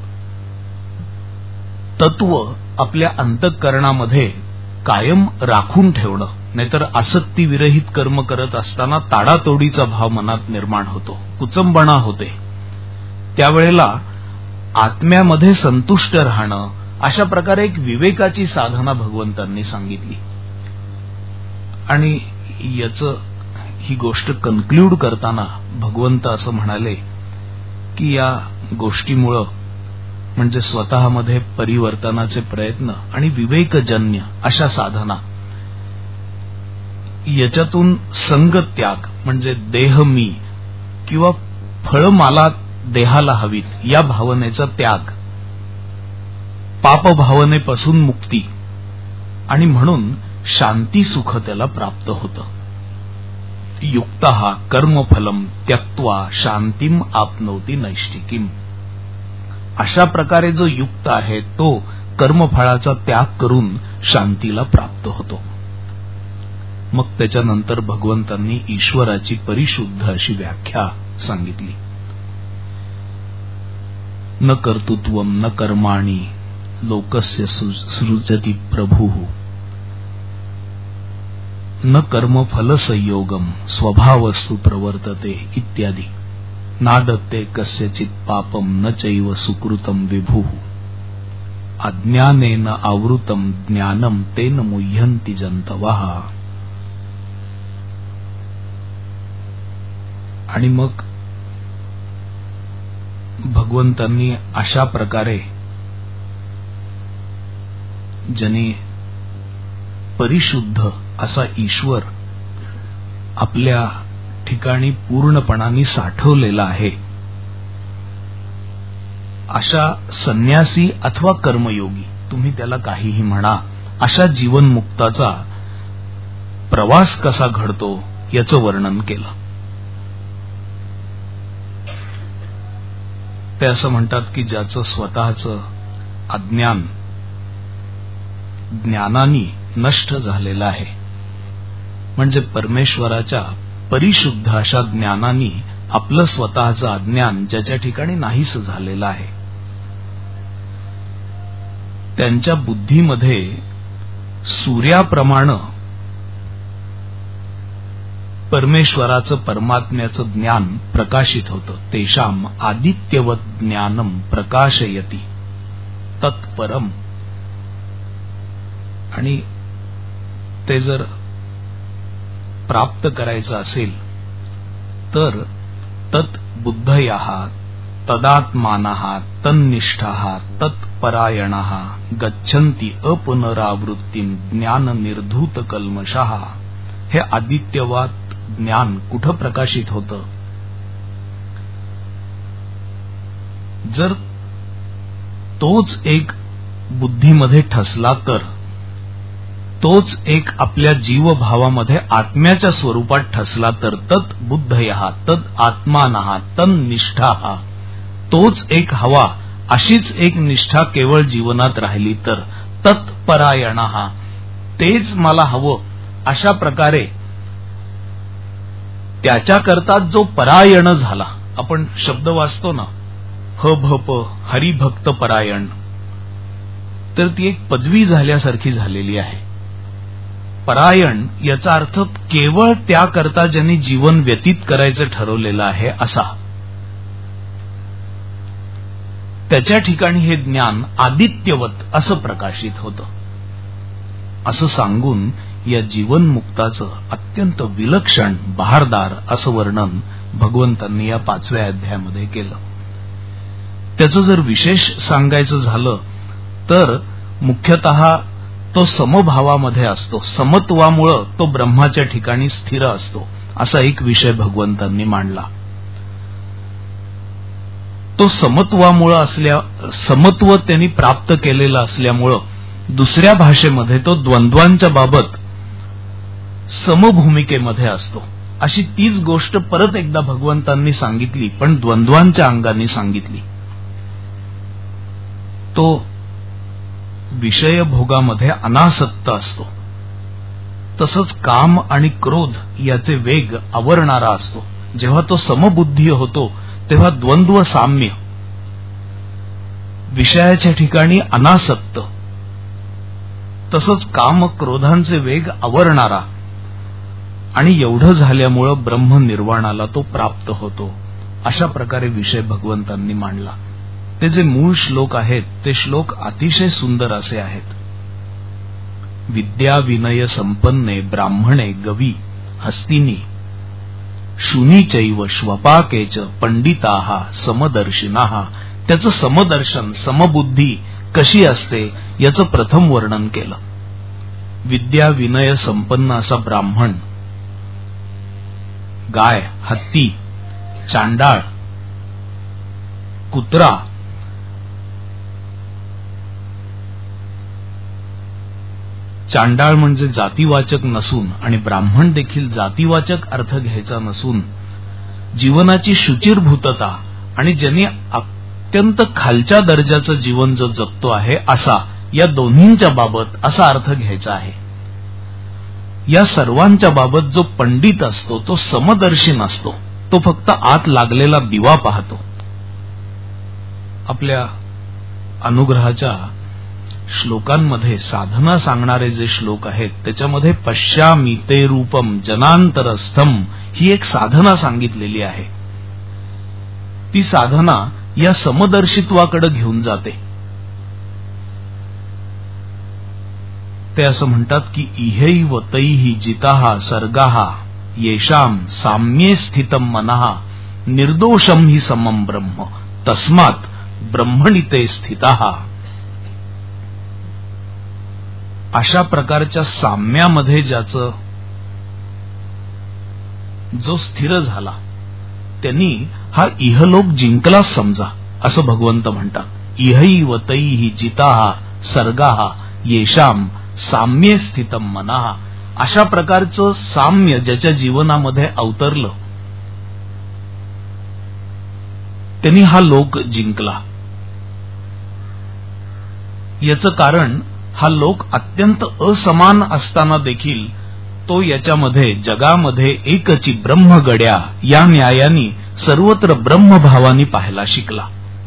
तत्व आपल्या अंतःकरणामध्ये कायम राखून ठेवणं, नाहीतर आसक्ती विरहित कर्म करत असताना ताडातोडीचा भाव मनात निर्माण होतो, कुचंबणा होते. त्यावेळेला आत्म्यामध्ये संतुष्ट राहणं, अशा प्रकारे एक विवेकाची साधना भगवंतांनी सांगितली. आणि याचं ही गोष्ट कन्क्ल्यूड करताना भगवंत असं म्हणाले की या गोष्टीमुळं म्हणजे स्वतःमध्ये परिवर्तनाचे प्रयत्न आणि विवेकजन्य अशा साधना, याच्यातून संगत्याग म्हणजे देह मी किंवा फळ मला देहाला हवीत या भावनेचा त्याग, पाप भावनेपासून मुक्ती, आणि म्हणून शांती सुख त्याला प्राप्त होतं. युक्तः कर्मफलम त्यक्त्वा शांतीम आपनोति नैष्ठिकीम. अशा प्रकारे जो युक्त आहे तो कर्मफळाचा त्याग करून शांतीला प्राप्त होतो. मग त्याच्यानंतर भगवंतांनी ईश्वराची परिशुद्ध अशी व्याख्या सांगितली. न कर्तृत्वम न कर्माणि लोकस्य सृजति प्रभुः न कर्म फल संयोगम स्वभावस्तु प्रवर्तते इत्यादी. नादत्ते कस्यचित् पापम न चैव सुकृतम विभुः अज्ञानेन आवृतम ज्ञानम तेन मुह्यन्ति जंतवः. आणि मग भगवंतांनी अशा प्रकारे ज्याने परिशुद्ध असा ईश्वर आपल्या ठिकाणी पूर्णपणाने साठवलेला आहे, अशा संन्यासी अथवा कर्मयोगी, तुम्ही त्याला काहीही म्हणा, अशा जीवनमुक्ताचा प्रवास कसा घडतो याचं वर्णन केलं. ते असं म्हणतात की ज्याचं स्वतःचं अज्ञान ज्ञानाने नष्ट झालेलं आहे, म्हणजे परमेश्वराच्या परिशुद्ध अशा ज्ञानाने आपलं स्वतःचं अज्ञान ज्याच्या ठिकाणी नाहीस झालेलं आहे, त्यांच्या बुद्धीमध्ये सूर्याप्रमाणे परमेश्वराचं परमात्म्याचं ज्ञान प्रकाशित होतं. तेषाम आदित्यवत ज्ञानम प्रकाशयति तत्परम. आणि ते जर प्राप्त करायचं असेल तर तत् बुद्धयः तदात्मानः तन्निष्ठाः तत्परायणाः गच्छन्ति अपुनरावृत्तिं ज्ञान निर्धूत कल्मषाः. हे आदित्यवाद ज्ञान कुठं प्रकाशित होतं? जर तोच एक बुद्धीमध्ये ठसला तर, तोच एक आपल्या जीवभावामध्ये आत्म्याच्या स्वरूपात ठसला तर, तत् बुद्धयः तद आत्मानः तन्निष्ठाः, तोच एक हवा, अशीच एक निष्ठा केवळ जीवनात राहिली तर, तत्परायणाः, तेच मला हवं अशा प्रकारे त्याच्याकरता जो परायण झाला, आपण शब्द वाचतो ना, ह भ प हरिभक्त परायण, तर ती एक पदवी झाल्यासारखी झालेली आहे. परायण याचा अर्थ केवळ त्याकरता ज्यांनी जीवन व्यतीत करायचं ठरवलेलं आहे असा. त्याच्या ठिकाणी हे ज्ञान आदित्यवत असं प्रकाशित होतं. असं सांगून या जीवनमुक्ताचं अत्यंत विलक्षण बहारदार असं वर्णन भगवंतांनी या पाचव्या अध्यायामध्ये केलं. त्याचं जर विशेष सांगायचं झालं तर मुख्यतः तो समभावामध्ये असतो, समत्वामुळं तो ब्रह्माच्या ठिकाणी स्थिर असतो, असा एक विषय भगवंतांनी मांडला. तो समत्वामुळं असल्या समत्व त्यांनी प्राप्त केलेलं असल्यामुळं दुसऱ्या भाषेमध्ये तो द्वंद्वांच्या बाबत समभूमिकेमध्ये असतो. अशी तीच गोष्ट परत एकदा भगवंतांनी सांगितली, पण द्वंद्वांच्या अंगाने सांगितली. तो विषयभोगामध्ये अनासक्त असतो, तसंच काम आणि क्रोध याचे वेग आवरणारा असतो. जेव्हा तो समबुद्धी होतो तेव्हा द्वंद्व साम्य, विषयाच्या ठिकाणी अनासक्त, तसंच काम क्रोधांचे वेग आवरणारा, आणि एवढं झाल्यामुळं ब्रह्म निर्वाणाला तो प्राप्त होतो. अशा प्रकारे विषय भगवंतांनी मांडला. ते जे मूळ श्लोक आहेत ते श्लोक अतिशय सुंदर असे आहेत. विद्या विनय संपन्ने ब्राह्मणे गवी हस्तिनी शूनीचैव श्वपाकेच पंडिताः समदर्शिनाः. त्याचं समदर्शन, समबुद्धी कशी असते याचं प्रथम वर्णन केलं. विद्या विनय संपन्न असा ब्राह्मण, गाय, हत्ती, चांडाळ, कुत्रा, चांडाळ म्हणजे जातीवाचक नसून आणि ब्राह्मण देखील जातीवाचक अर्थ घ्यायचा नसून जीवनाची शुचिरभूतता आणि ज्यांनी अत्यंत खालच्या दर्जाचं जीवन जो जगतो आहे असा, या दोन्हींच्या बाबत असा अर्थ घ्यायचा आहे. या सर्वांच्या बाबत जो पंडित असतो तो समदर्शी नसतो, तो फक्त आत लागलेला दिवा पाहतो. आपल्या अनुग्रहाच्या श्लोकांमध्ये साधना सांगणारे जे श्लोक आहेत त्याच्यामध्ये पश्यामी ते रूपम जनांतरस्थम ही एक साधना सांगितलेली आहे. ती साधना या समदर्शित्वाकडे घेऊन जाते. ते असं म्हणतात की इहैव तैहि जिताहा सर्गाहा येषाम साम्ये स्थितम मनहा निर्दोषम हि समम ब्रह्म तस्मात् ब्रह्मणि ते स्थिताहा. अशा प्रकारच्या साम्यामध्ये ज्याचं जो स्थिर झाला त्यांनी हा इहलोक जिंकलाच समजा, असं भगवंत म्हणतात. इहैव तैहि जिताहा सर्गाहा येषाम साम्ये स्थितम मनहा. अशा प्रकारचं साम्य ज्याच्या जीवनामध्ये अवतरलं त्यांनी हा लोक जिंकला. याचं कारण हा लोक अत्यंत असमान असताना देखील तो याच्यामध्ये जगामध्ये एकची ब्रह्मगड्या या न्यायाने सर्वत्र ब्रह्मभावानी पाहायला शिकला.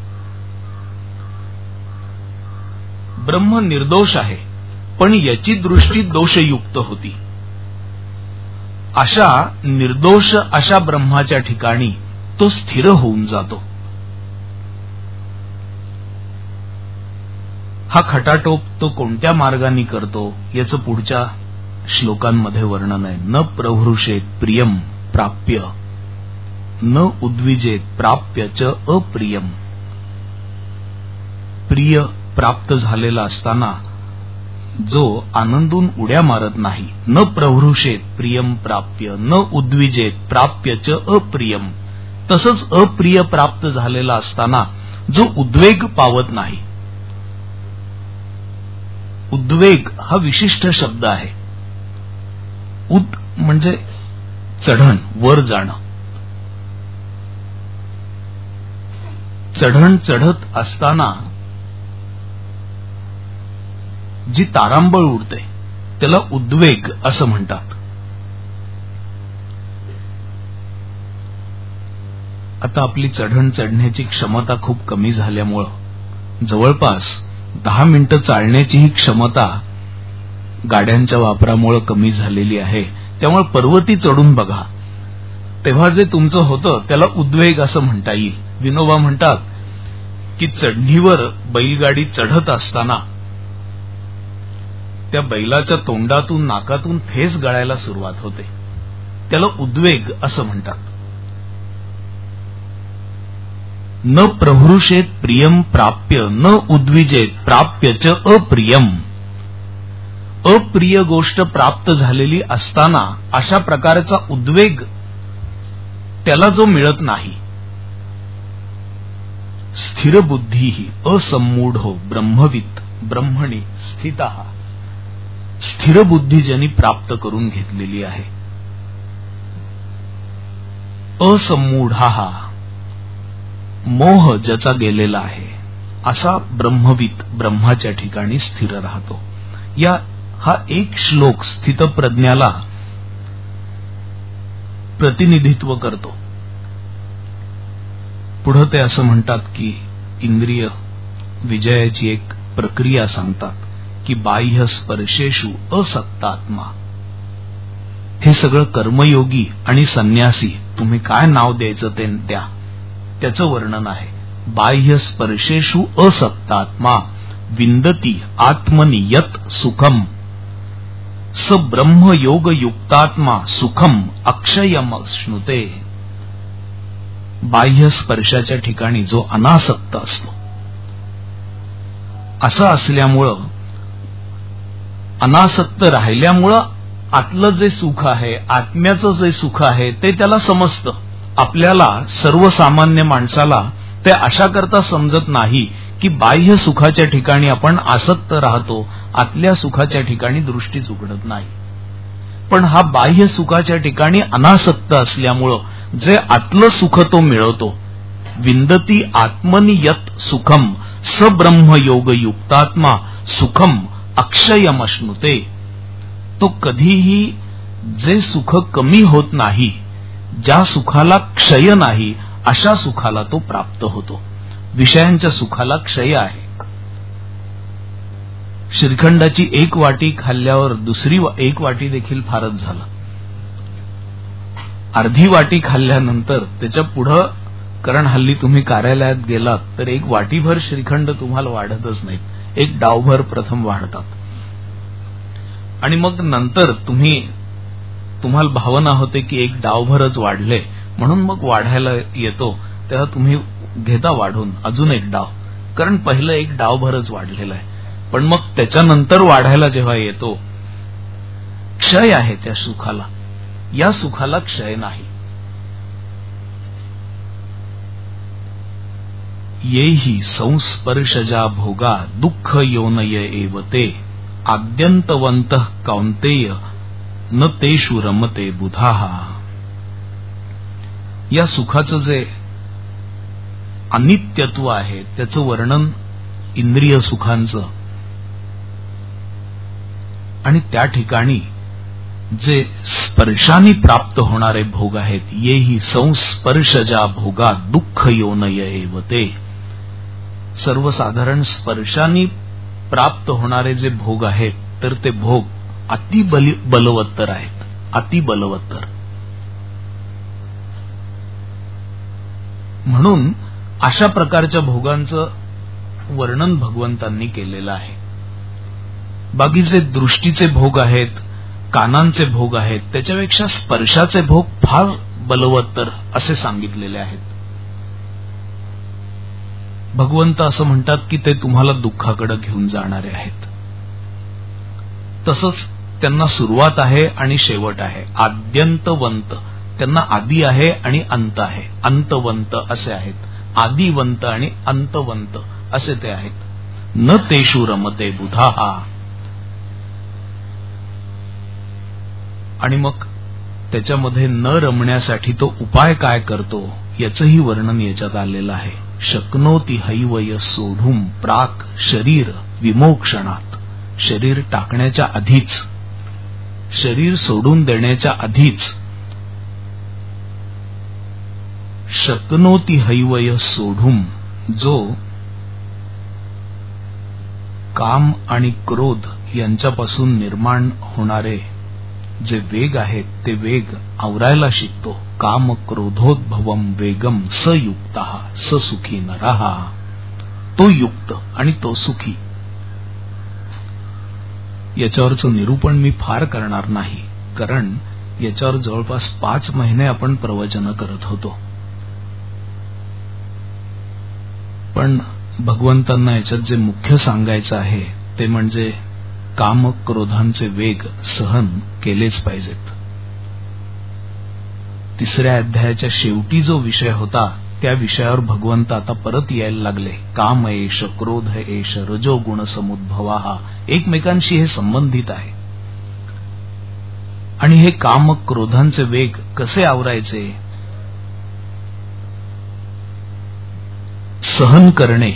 ब्रह्म निर्दोष आहे पण याची दृष्टी दोषयुक्त होती. अशा निर्दोष अशा ब्रह्माच्या ठिकाणी तो स्थिर होऊन जातो. हा खटाटोप तो कोणत्या मार्गाने करतो याचं पुढच्या श्लोकांमध्ये वर्णन आहे. न प्रवृषेत प्रियम प्राप्य न उद्विजेत प्राप्य च अप्रियम. प्रिय प्राप्त झालेला असताना जो आनंदून उड्या मारत नाही. न प्रवृषेत प्रियम प्राप्य न उद्विजेत प्राप्य च अप्रियम. तसंच अप्रिय प्राप्त झालेला असताना जो उद्वेग पावत नाही. उद्वेग हा विशिष्ट शब्द आहे. उद म्हणजे चढण, वर जाणं. चढण चढत असताना जी तारांबळ उडते त्याला उद्वेग असं म्हणतात. आता आपली चढण चढण्याची क्षमता खूप कमी झाल्यामुळं जवळपास दहा मिनिटं चालण्याचीही क्षमता गाड्यांच्या वापरामुळे कमी झालेली आहे. त्यामुळे पर्वती चढून बघा, तेव्हा जे तुमचं होतं त्याला उद्वेग असं म्हणता येईल. विनोबा म्हणतात की चढणीवर बैलगाडी चढत असताना त्या बैलाच्या तोंडातून नाकातून फेस गळायला सुरुवात होते, त्याला उद्वेग असं म्हणतात. न प्रवृषेत प्रियम प्राप्य न उद्विजेत प्राप्य च अप्रियम. अप्रिय गोष्ट प्राप्त झालेली असताना अशा प्रकारचा उद्वेग त्याला जो मिळत नाही. स्थिर बुद्धी असम्मूढो ब्रह्मवित ब्रह्मणी स्थितः. स्थिर बुद्धी ज्यांनी प्राप्त करून घेतलेली आहे. असम्मूढा मोह ज्याचा गेलेला आहे असा ब्रह्मवित ब्रह्माच्या ठिकाणी स्थिर राहतो. या हा एक श्लोक स्थितप्रज्ञाला प्रतिनिधित्व करतो. पुढे ते असं म्हणतात की इंद्रिय विजयाची एक प्रक्रिया सांगतात की बाह्य स्पर्शेषु असक्तात्मा. हे सगळं कर्मयोगी आणि संन्यासी, तुम्ही काय नाव द्यायचं ते द्या, त्याचं वर्णन आहे. बाह्य स्पर्शेषु असक्तात्मा विंदती आत्मनि यत सुखम स ब्रह्म योग युक्तात्मा सुखम अक्षयम श्नुते. बाह्य स्पर्शाच्या ठिकाणी जो अनासक्त असतो, असं असल्यामुळं अनासक्त राहिल्यामुळं आतलं जे सुख आहे, आत्म्याचं जे सुख आहे ते त्याला समजतं. आपल्याला सर्वसामान्य माणसाला ते अशा करता समजत नाही की बाह्य सुखाच्या ठिकाणी आपण आसक्त राहतो, आतल्या सुखाच्या ठिकाणी दृष्टीच उघडत नाही. पण हा बाह्य सुखाच्या ठिकाणी अनासक्त असल्यामुळं जे आतलं सुख तो मिळवतो विंदती आत्मनि यत सुखम स ब्रह्मयोग युक्तात्मा सुखम अक्षयमश्नुते. तो कधीही जे सुख कमी होत नाही, ज्या सुखाला क्षय नाही, अशा सुखाला तो प्राप्त होतो. विषयांच्या सुखाला क्षय आहे. श्रीखंडाची एक वाटी खाल्ल्यावर दुसरी एक वाटी देखील फारच झालं. अर्धी वाटी खाल्ल्यानंतर त्याच्या पुढं, कारण हल्ली तुम्ही कार्यालयात गेलात तर एक वाटीभर श्रीखंड तुम्हाला वाढतच नाहीत, एक डावभर प्रथम वाढतात आणि मग नंतर तुम्ही तुम्हाला भावना होते की एक डावभरच वाढले म्हणून मग वाढायला येतो, तेव्हा तुम्ही घेता वाढून अजून एक डाव, कारण पहिलं एक डावभरच वाढलेलं आहे. पण मग त्याच्यानंतर वाढायला जेव्हा येतो, क्षय आहे त्या सुखाला. या सुखाला क्षय नाही. येही संस्पर्शजा भोगा दुःख योनय एवते आद्यंतवंत कौंतेय न तेषु रमते बुधाहा. या सुखाचं जे अनित्यत्व आहे त्याचं वर्णन इंद्रिय सुखांचं, आणि त्या ठिकाणी जे स्पर्शाने प्राप्त होणारे भोग आहेत, येही संस्पर्शजा भोगा दुःख योनय एवते. सर्वसाधारण स्पर्शाने प्राप्त होणारे जे भोग आहेत तर ते भोग अति बलवत्तर आहेत, अति बलवत्तर. म्हणून अशा प्रकारच्या भोगांचं वर्णन भगवंतांनी केलेलं आहे. बाकी जे दृष्टीचे भोग आहेत, कानांचे भोग आहेत, त्याच्यापेक्षा स्पर्शाचे भोग फार बलवत्तर असे सांगितलेले आहेत. भगवंत असं म्हणतात की ते तुम्हाला दुःखाकडे घेऊन जाणारे आहेत. तसंच त्यांना सुरुवात आहे आणि शेवट आहे. आद्यंतवंत, त्यांना आदी आहे आणि अंत आहे. अंतवंत असे आहेत. आदिवंत आणि अंतवंत असे ते आहेत. न तेषु रमते बुधाहा. आणि मग त्याच्यामध्ये न रमण्यासाठी तो उपाय काय करतो याचंही वर्णन याच्यात आलेलं आहे. शक्नोती हैवय सोढूम प्राक शरीर विमोक्षणात. शरीर टाकण्याच्या आधीच, शरीर सोडून देण्याच्या आधीच शक्नोती हैवय सोढूम, जो काम आणि क्रोध यांच्यापासून निर्माण होणारे जे वेग आहेत ते वेग आवरायला शिकतो. काम क्रोधोद्भवम वेगम स युक्तः स सुखी नरहा. तो युक्त आणि तो सुखी. याच्यावरचं निरूपण मी फार करणार नाही, कारण याच्यावर जवळपास पाच महिने आपण प्रवचन करत होतो. पण भगवंतांना याच्यात जे मुख्य सांगायचं आहे ते म्हणजे काम क्रोधांचे वेग सहन केलेच पाहिजेत. तिसऱ्या अध्यायाच्या शेवटी जो विषय होता त्या विषयावर भगवंत आता परत यायला लागले. काम एष क्रोध एष रजोगुण समुद्भवा. हा एकमेकांशी हे संबंधित आहे. आणि हे काम क्रोधांचे वेग कसे आवरायचे, सहन करणे,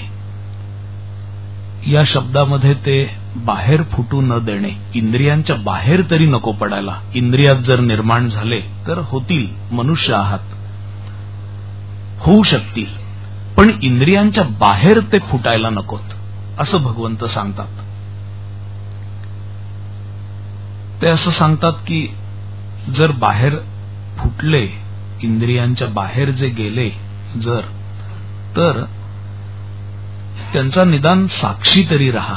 या शब्दामध्ये ते बाहेर फुटू न देणे, इंद्रियांच्या बाहेर तरी नको पडायला. इंद्रियात जर निर्माण झाले तर होतील, मनुष्य आहात, होऊ शकतील, पण इंद्रियांच्या बाहेर ते फुटायला नकोत असं भगवंत सांगतात. ते असं सांगतात की जर बाहेर फुटले, इंद्रियांच्या बाहेर जे गेले जर, तर त्यांचा निदान साक्षी तरी राहा,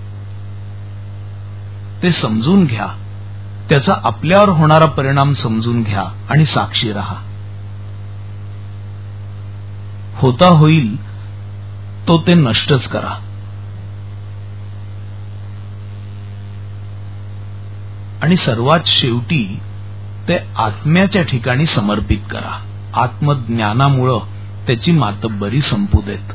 ते समजून घ्या, त्याचा आपल्यावर होणारा परिणाम समजून घ्या आणि साक्षी राहा. होता होईल तो ते नष्टच करा. आणि सर्वात शेवटी ते आत्म्याच्या ठिकाणी समर्पित करा. आत्मज्ञानामुळं त्याची मातब्बरी संपू देत.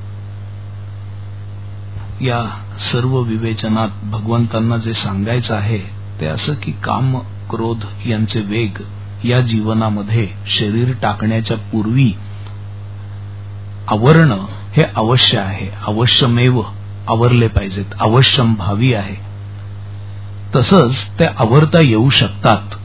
या सर्व विवेचनात भगवंतांना जे सांगायचं आहे ते असं की काम क्रोध यांचे वेग या जीवनामध्ये शरीर टाकण्याच्या पूर्वी आवरणं हे अवश्य आहे, अवश्यमेव आवरले पाहिजेत, अवश्यम भावी आहे. तसंच ते आवरता येऊ शकतात.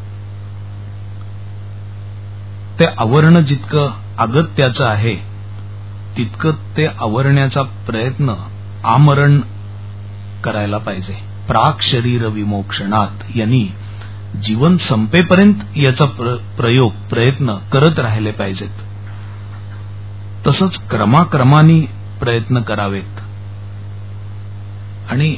ते आवरणं जितकं अगत्याचं आहे तितकं ते आवरण्याचा प्रयत्न आमरण करायला पाहिजे. प्राक शरीर विमोक्षणात यांनी जीवन संपेपर्यंत याचा प्र, प्रयोग प्रयत्न करत राहिले पाहिजेत. तसंच क्रमाक्रमाने प्रयत्न करावेत. आणि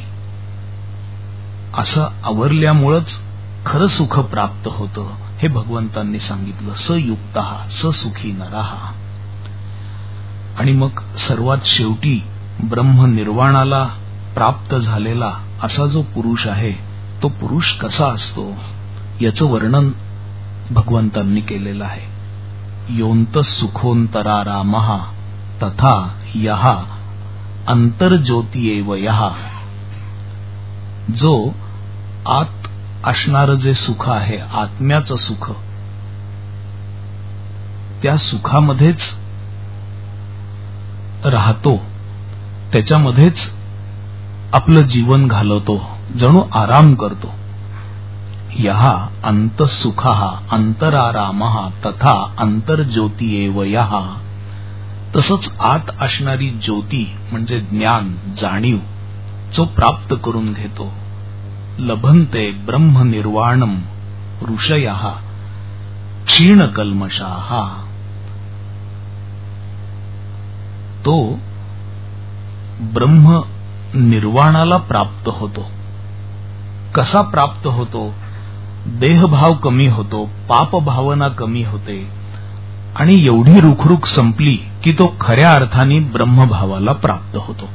असं आवरल्यामुळंच खरं सुख प्राप्त होतं हे भगवंतांनी सांगितलं. सयुक्तः ससुखी नरः. आणि मग सर्वात शेवटी ब्रह्मनिर्वाणाला प्राप्त झालेला असा जो पुरुष आहे तो पुरुष कसा असतो याचं वर्णन भगवंतांनी केलेलं आहे. योंत सुखोंतरारामः तथा यः अंतर्ज्योतिएव यः. जो आत असणारं जे सुख आहे, आत्म्याचं सुख, त्या सुखामध्येच राहतो, त्याच्यामध्येच आपलं जीवन घालवतो, जणू आराम करतो. यः अंतःसुखः अंतरारामः तथा अंतर्ज्योतिएव यः. तसंच आत असणारी ज्योती म्हणजे ज्ञान, जाणीव, जो प्राप्त करून घेतो. लभन्ते ब्रह्मनिर्वाणम ऋषयः क्षीणकल्मषाः. तो ब्रह्म निर्वाणाला प्राप्त होतो. कसा प्राप्त होतो? देहभाव कमी होतो, पाप भावना कमी होते आणि एवढी रुखरुख संपली की तो खऱ्या अर्थाने ब्रह्मभावाला प्राप्त होतो.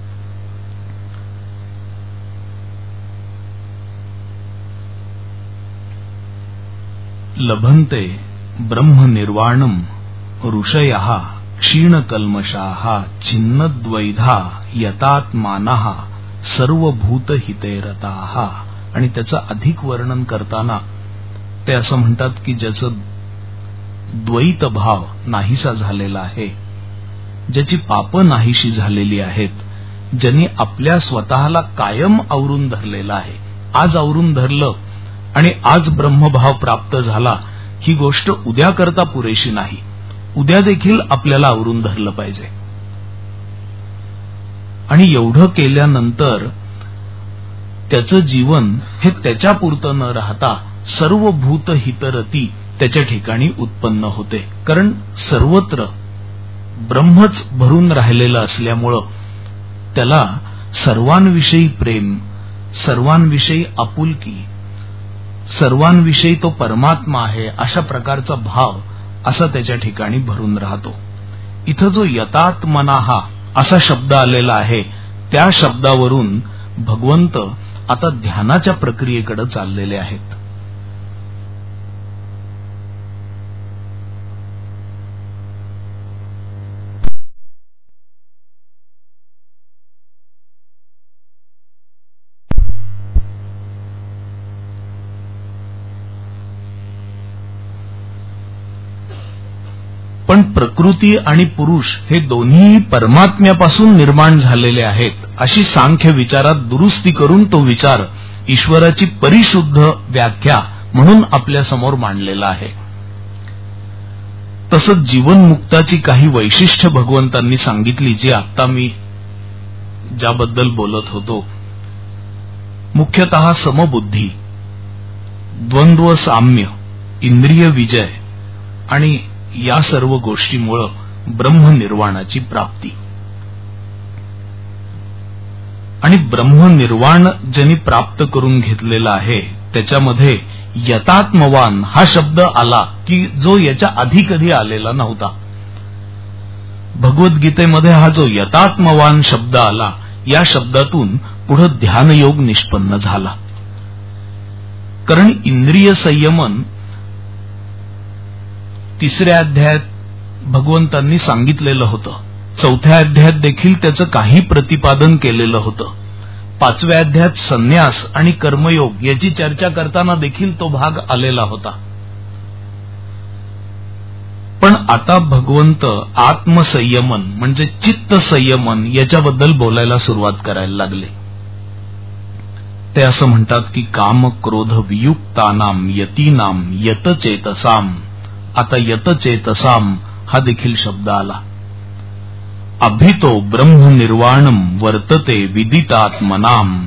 लभन्ते ब्रह्मनिर्वाणम ऋषयः क्षीणकल्मषाः छिन्नद्वैधा यतात्मानः सर्वभूतहिते रताः. आणि त्याचं अधिक वर्णन करताना ते असं म्हणतात की ज्याचं द्वैत भाव नाहीसा झालेला आहे, ज्याची पाप नाहीशी झालेली आहेत, ज्यांनी आपल्या स्वतःला कायम आवरून धरलेला आहे. आज आवरून धरलं आणि आज ब्रह्मभाव प्राप्त झाला ही गोष्ट उद्या करता पुरेशी नाही. उद्या देखील आपल्याला आवरून धरलं पाहिजे. आणि एवढं केल्यानंतर त्याचं जीवन हे त्याच्यापुरतं न राहता सर्व भूत हितरती त्याच्या ठिकाणी उत्पन्न होते. कारण सर्वत्र ब्रह्मच भरून राहिलेलं असल्यामुळं त्याला सर्वांविषयी प्रेम, सर्वांविषयी आपुलकी, सर्वांविषयी तो परमात्मा आहे अशा प्रकारचा भाव असा त्याच्या ठिकाणी भरून राहतो. इथं जो यतात्मनाः असा शब्द आलेला आहे त्या शब्दावरून भगवंत आता ध्यानाच्या प्रक्रियेकडे चाललेले आहेत. पण प्रकृती आणि पुरुष हे दोन्ही परमात्म्यापासून निर्माण झालेले आहेत अशी सांख्य विचारात दुरुस्ती करून तो विचार ईश्वराची परिशुद्ध व्याख्या म्हणून आपल्या समोर मांडलेला आहे. तसंच जीवनमुक्ताची काही वैशिष्ट्य भगवंतांनी सांगितली जी आता मी ज्याबद्दल बोलत होतो. मुख्यतः समबुद्धी, द्वंद्व साम्य, इंद्रिय विजय आणि या सर्व गोष्टीमुळे ब्रह्मनिर्वाणाची प्राप्ती. आणि ब्रह्मनिर्वाण ज्यांनी प्राप्त करून घेतलेला आहे त्याच्यामध्ये यतात्मवान हा शब्द आला की जो याच्या आधी कधी आलेला नव्हता. भगवद्गीतेमध्ये हा जो यतात्मवान शब्द आला या शब्दातून पुढे ध्यानयोग निष्पन्न झाला. कारण इंद्रिय संयमन तिसऱ्या अध्यायात भगवंतांनी सांगितलेलं होतं. चौथ्या अध्यायात देखील त्याचं काही प्रतिपादन केलेलं होतं. पाचव्या अध्यायात संन्यास आणि कर्मयोग याची चर्चा करताना देखील तो भाग आलेला होता. पण आता भगवंत आत्मसंयमन म्हणजे चित्त संयमन याच्याबद्दल बोलायला सुरुवात करायला लागले. ते असं म्हणतात की काम क्रोध वियुक्तानाम यतीनाम यतचेतसाम. आता यतचेतसाम हा देखील शब्द आला. अभितो ब्रह्म निर्वाणम वर्तते विदितात्मनाम.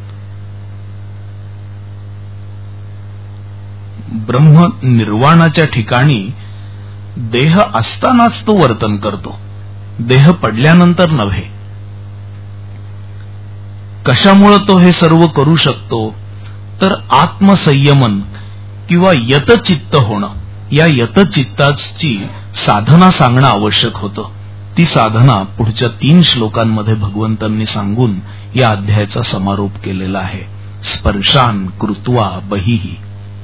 ब्रह्म निर्वाणाच्या ठिकाणी देह असतानाच तो वर्तन करतो, देह पडल्यानंतर नव्हे. कशामुळे तो हे सर्व करू शकतो तर आत्मसंयमन किंवा यतचित्त होणं, या यतचित्ताची साधना सांगणं आवश्यक होतं. ती साधना पुढच्या तीन श्लोकांमध्ये भगवंतांनी सांगून या अध्यायाचा समारोप केलेला आहे. स्पर्शान कृत्वा बहिही.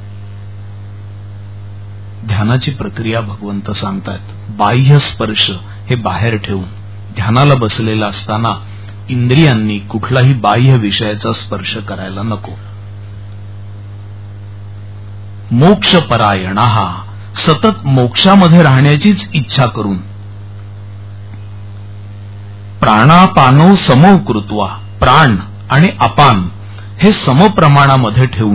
ध्यानाची प्रक्रिया भगवंत सांगतायत. बाह्य स्पर्श हे बाहेर ठेवून ध्यानाला बसलेला असताना इंद्रियांनी कुठलाही बाह्य विषयाचा स्पर्श करायला नको. मोक्षपरायणः, सतत मोक्षामध्ये राहण्याचीच इच्छा करून. प्राणापानो समो कृत्वा, प्राण आणि अपान हे समप्रमाणामध्ये ठेवून.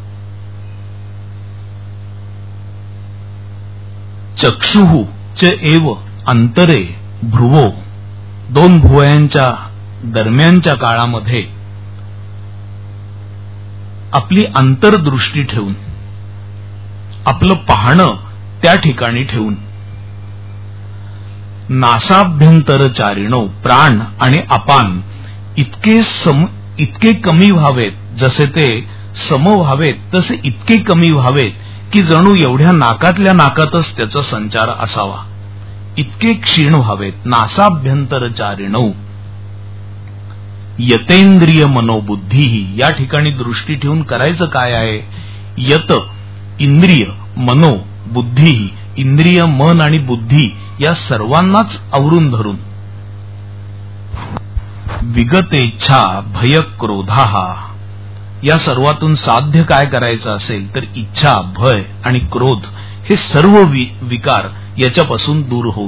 चक्षुः च एव अंतरे भ्रुवो, दोन भुवयांच्या दरम्यानच्या काळामध्ये आपली अंतर्दृष्टी ठेवून, आपलं पाहणं त्या ठिकाणी ठेवून. नासाभ्यंतरचारिणो, प्राण आणि अपान इतके सम इतके कमी व्हावेत, जसे ते सम व्हावेत तसे इतके कमी व्हावेत की जणू एवढ्या नाकातल्या नाकातच त्याचा संचार असावा, इतके क्षीण व्हावेत. नासाभ्यंतरचारिणो यतेंद्रिय मनोबुद्धी, या ठिकाणी दृष्टी ठेवून करायचं काय आहे? यत इंद्रिय, मनो बुद्धी, इंद्रिय मन आणि बुद्धी या सर्वांनाच आवरून धरून. विगतेच्छा भय क्रोधाहा, या सर्वातून साध्य काय करायचं असेल तर इच्छा, भय आणि क्रोध हे सर्व विकार याच्यापासून दूर होऊन.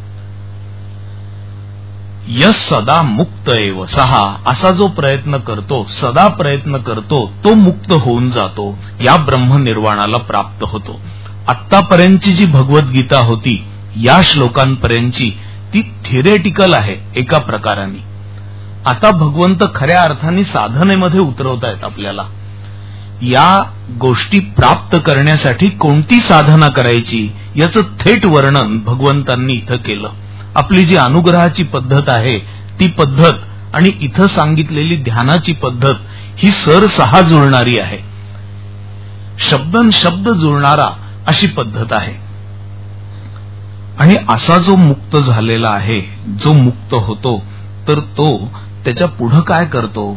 यस सदा मुक्त एव सहा, असा जो प्रयत्न करतो, सदा प्रयत्न करतो, तो मुक्त होऊन जातो, या ब्रह्मनिर्वाणाला प्राप्त होतो. आत्तापर्यंतची जी भगवद्गीता होती या श्लोकांपर्यंतची ती थिअरेटिकल आहे एका प्रकाराने. आता भगवंत खऱ्या अर्थाने साधनेमध्ये उतरवतायत आपल्याला. या गोष्टी प्राप्त करण्यासाठी कोणती साधना करायची याचं थेट वर्णन भगवंतांनी इथं केलं. आपली जी अनुग्रहाची पद्धत आहे ती पद्धत आणि इथं सांगितलेली ध्यानाची पद्धत ही सरसहा जुळणारी आहे, शब्दन शब्द जुळणारा अशी पद्धत आहे. आणि असा जो मुक्त झालेला आहे, जो मुक्त होतो, तर तो त्याच्या पुढं काय करतो?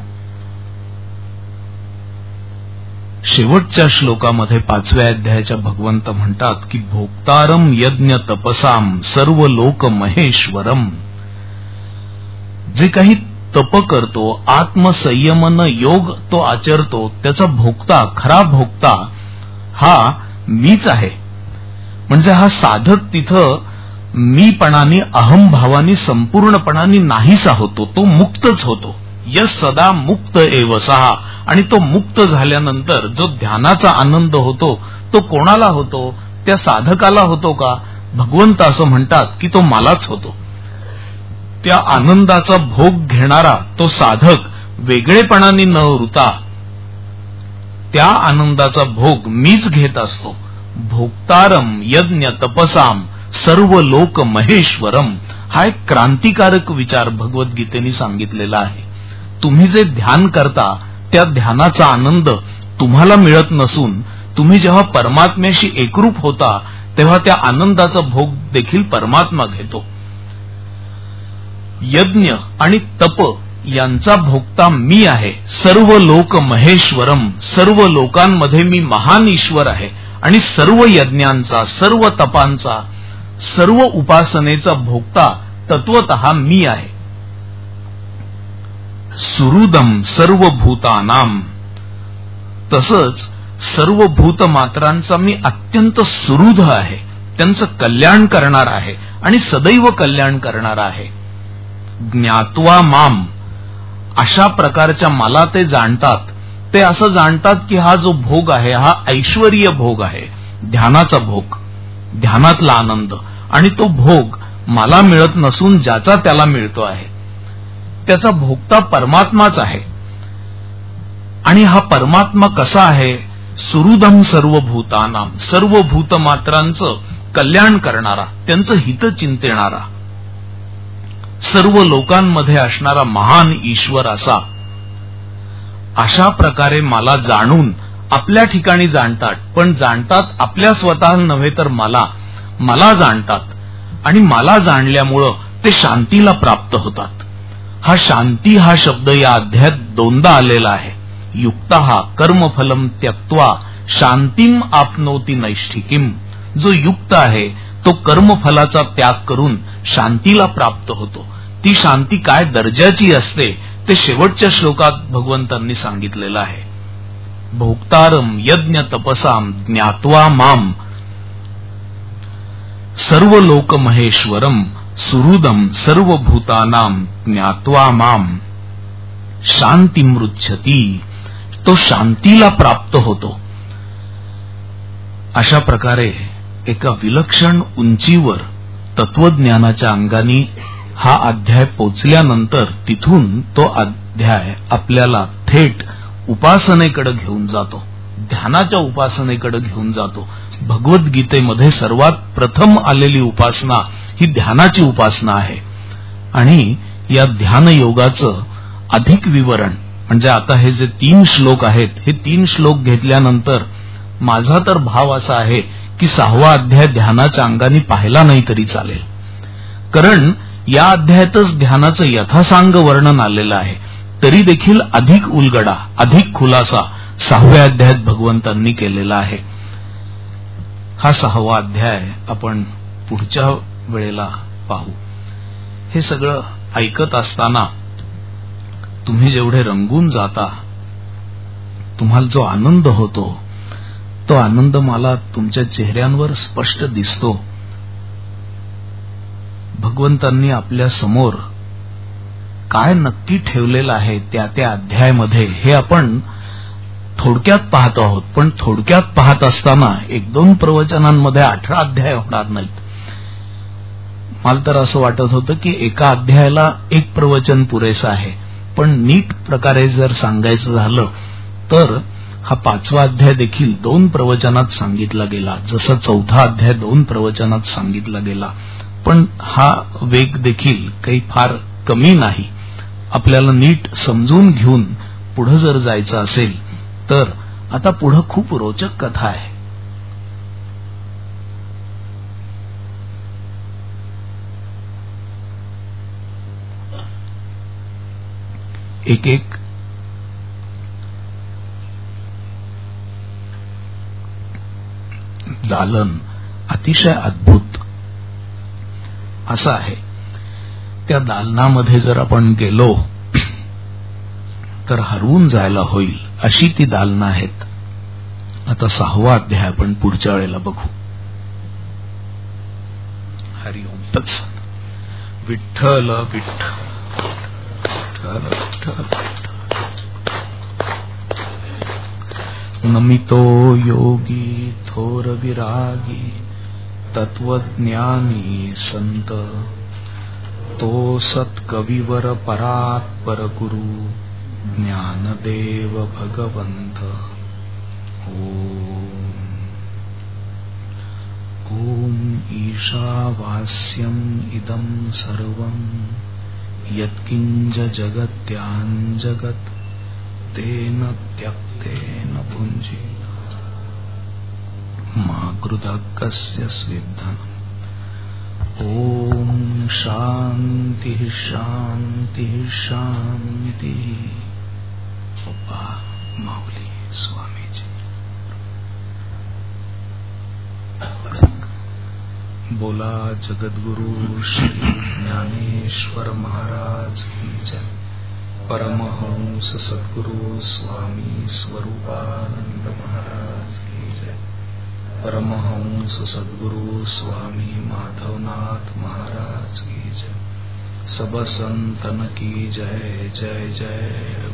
शेवटच्या श्लोकामध्ये पाचव्या अध्यायाच्या भगवंत म्हणतात की भोक्तारम यज्ञ तपसाम सर्व लोक महेश्वरम. जे काही तप करतो, आत्मसंयमन योग तो आचरतो, त्याचा भोक्ता, खरा भोक्ता हा मीच आहे. म्हणजे हा साधक तिथं मीपणाने, अहमभावाने, संपूर्णपणाने नाहीसा होतो, तो मुक्तच होतो. यस सदा मुक्त एव सहा. आणि तो मुक्त झाल्यानंतर जो ध्यानाचा आनंद होतो तो कोणाला होतो? त्या साधकाला होतो का? भगवंत असं म्हणतात की तो मलाच होतो. त्या आनंदाचा भोग घेणारा तो साधक वेगळेपणाने न उरता त्या आनंदाचा भोग मीच घेत असतो. भोक्तारम यज्ञ तपसाम सर्व लोक महेश्वरम हा एक क्रांतिकारक विचार भगवद्गीतेने सांगितलेला आहे. तुम्ही जे ध्यान करता त्या ध्यानाचा आनंद तुम्हाला मिळत नसून तुम्ही जेव्हा परमात्म्याशी एकरूप होता तेव्हा त्या आनंदाचा भोग देखील परमात्मा घेतो. यज्ञ आणि तप यांचा भोगता मी आहे. सर्व लोक महेश्वरम, सर्व लोकांमध्ये मी महान ईश्वर आहे आणि सर्व यज्ञांचा, सर्व तपांचा, सर्व उपासनेचा भोगता तत्वतः मी आहे. सुहृदम सर्व भूतानाम, तसंच सर्व भूतमात्रांचा मी अत्यंत सुहृद आहे. त्यांचं कल्याण करणार आहे आणि सदैव कल्याण करणार आहे. ज्ञात्वा माम, अशा प्रकारच्या मला ते जाणतात. ते असं जाणतात की हा जो भोग आहे हा ऐश्वर्य भोग आहे, ध्यानाचा भोग, ध्यानातला आनंद, आणि तो भोग मला मिळत नसून ज्याचा त्याला मिळतो आहे, त्याचा भोगता परमात्माच आहे. आणि हा परमात्मा कसा आहे? सुहृदम सर्वभूतानाम, सर्व भूतमात्रांचं कल्याण करणारा, त्यांचं हित चिंतेणारा, सर्व लोकांमध्ये असणारा महान ईश्वर असा. अशा प्रकारे मला जाणून आपल्या ठिकाणी जाणतात, पण जाणतात आपल्या स्वतः नव्हे तर मला मला जाणतात आणि मला जाणल्यामुळं ते शांतीला प्राप्त होतात. हा शांती हा शब्द या अध्यायात दोनदा आलेला आहे. युक्तः कर्मफलम त्यक्त्वा शांतीम आपनोती नैष्ठिकीम, जो युक्त आहे तो कर्मफलाचा त्याग करून शांतीला प्राप्त होतो. ती शांती काय दर्जाची असते ते शेवटच्या श्लोकात भगवंतांनी सांगितलेलं आहे. भोक्तारम यज्ञ तपसाम ज्ञात्वा माम सर्व लोक महेश्वरम सुहृदम सर्वभूतानाम ज्ञात्वा माम शांती मृच्छती, तो शांतीला प्राप्त होतो. अशा प्रकारे एका विलक्षण उंचीवर तत्वज्ञानाच्या अंगाने हा अध्याय पोचल्यानंतर तिथून तो अध्याय आपल्याला थेट उपासनेकडे घेऊन जातो, ध्यानाच्या उपासनेकडे घेऊन जातो. भगवद्गीतेमध्ये सर्वात प्रथम आलेली उपासना ही ध्यानाची उपासना आहे. आणि या ध्यान योगाचं अधिक विवरण म्हणजे आता हे जे तीन श्लोक आहेत, हे तीन श्लोक घेतल्यानंतर माझा तर भाव असा आहे की सहावा अध्याय ध्यानाच्या अंगाने पाहिला नाही तरी चालेल, कारण या अध्यायातच ध्यानाचं यथासांग वर्णन आलेलं आहे. तरी देखील अधिक उलगडा, अधिक खुलासा सहाव्या अध्यायात भगवंतांनी केलेला आहे. हा सहावा अध्याय आपण पुढच्या वेळेला पाहू. हे सगळं ऐकत असताना तुम्ही जेवढे रंगून जाता, तुम्हाला जो आनंद होतो, तो आनंद मला तुमच्या चेहऱ्यांवर स्पष्ट दिसतो. भगवंतांनी आपल्या समोर काय नक्की ठेवलेलं आहे त्या त्या अध्यायामध्ये हे आपण थोडक्यात पाहतो आहोत. पण थोडक्यात पाहत असताना एक दोन प्रवचनांमध्ये अठरा अध्याय होणार नाहीत. मला तर असं वाटत होतं की एका अध्यायाला एक प्रवचन पुरेसं आहे, पण नीट प्रकारे जर सांगायचं झालं तर हा पाचवा अध्याय देखील दोन प्रवचनात सांगितला गेला, जसा चौथा अध्याय दोन प्रवचनात सांगितला गेला. पण हा वेग देखील काही फार कमी नाही. आपल्याला नीट समजून घेऊन पुढे जर जायचं असेल तर आता पुढे खूप रोचक कथा आहे. एक एक दालन अतिशय अद्भुत असं आहे. त्या दालनामध्ये जर आपण गेलो तर हरवून जायला होईल अशी ती दालनं आहेत. आता सहावा अध्याय आपण पुढच्या वेळेला बघू. हरि ओम तत्सत. विठ्ठल विठ्ठल नमितो योगी थोर विरागी तत्वज्ञानी संत तो सत्कविवर परात्पर गुरु ज्ञानदेव भगवंत. ओम ओम ईशावास्यम इदं सर्वं यत्किंच जगत्यां जगत् तेन त्यक्तेन भुञ्जी मा कृतकस्य स्विद्धनम्. ओम शांति शांति शांति. ओपा माऊली स्वामीजी. बोला जगद्गुरु श्री ज्ञानेश्वर महाराज की जय. परमहंस सद्गुरु स्वामी स्वरूपानंद महाराज की जय. परमहंस सद्गुरु स्वामी माधवनाथ महाराज की जय। सब संतन की जय जय जय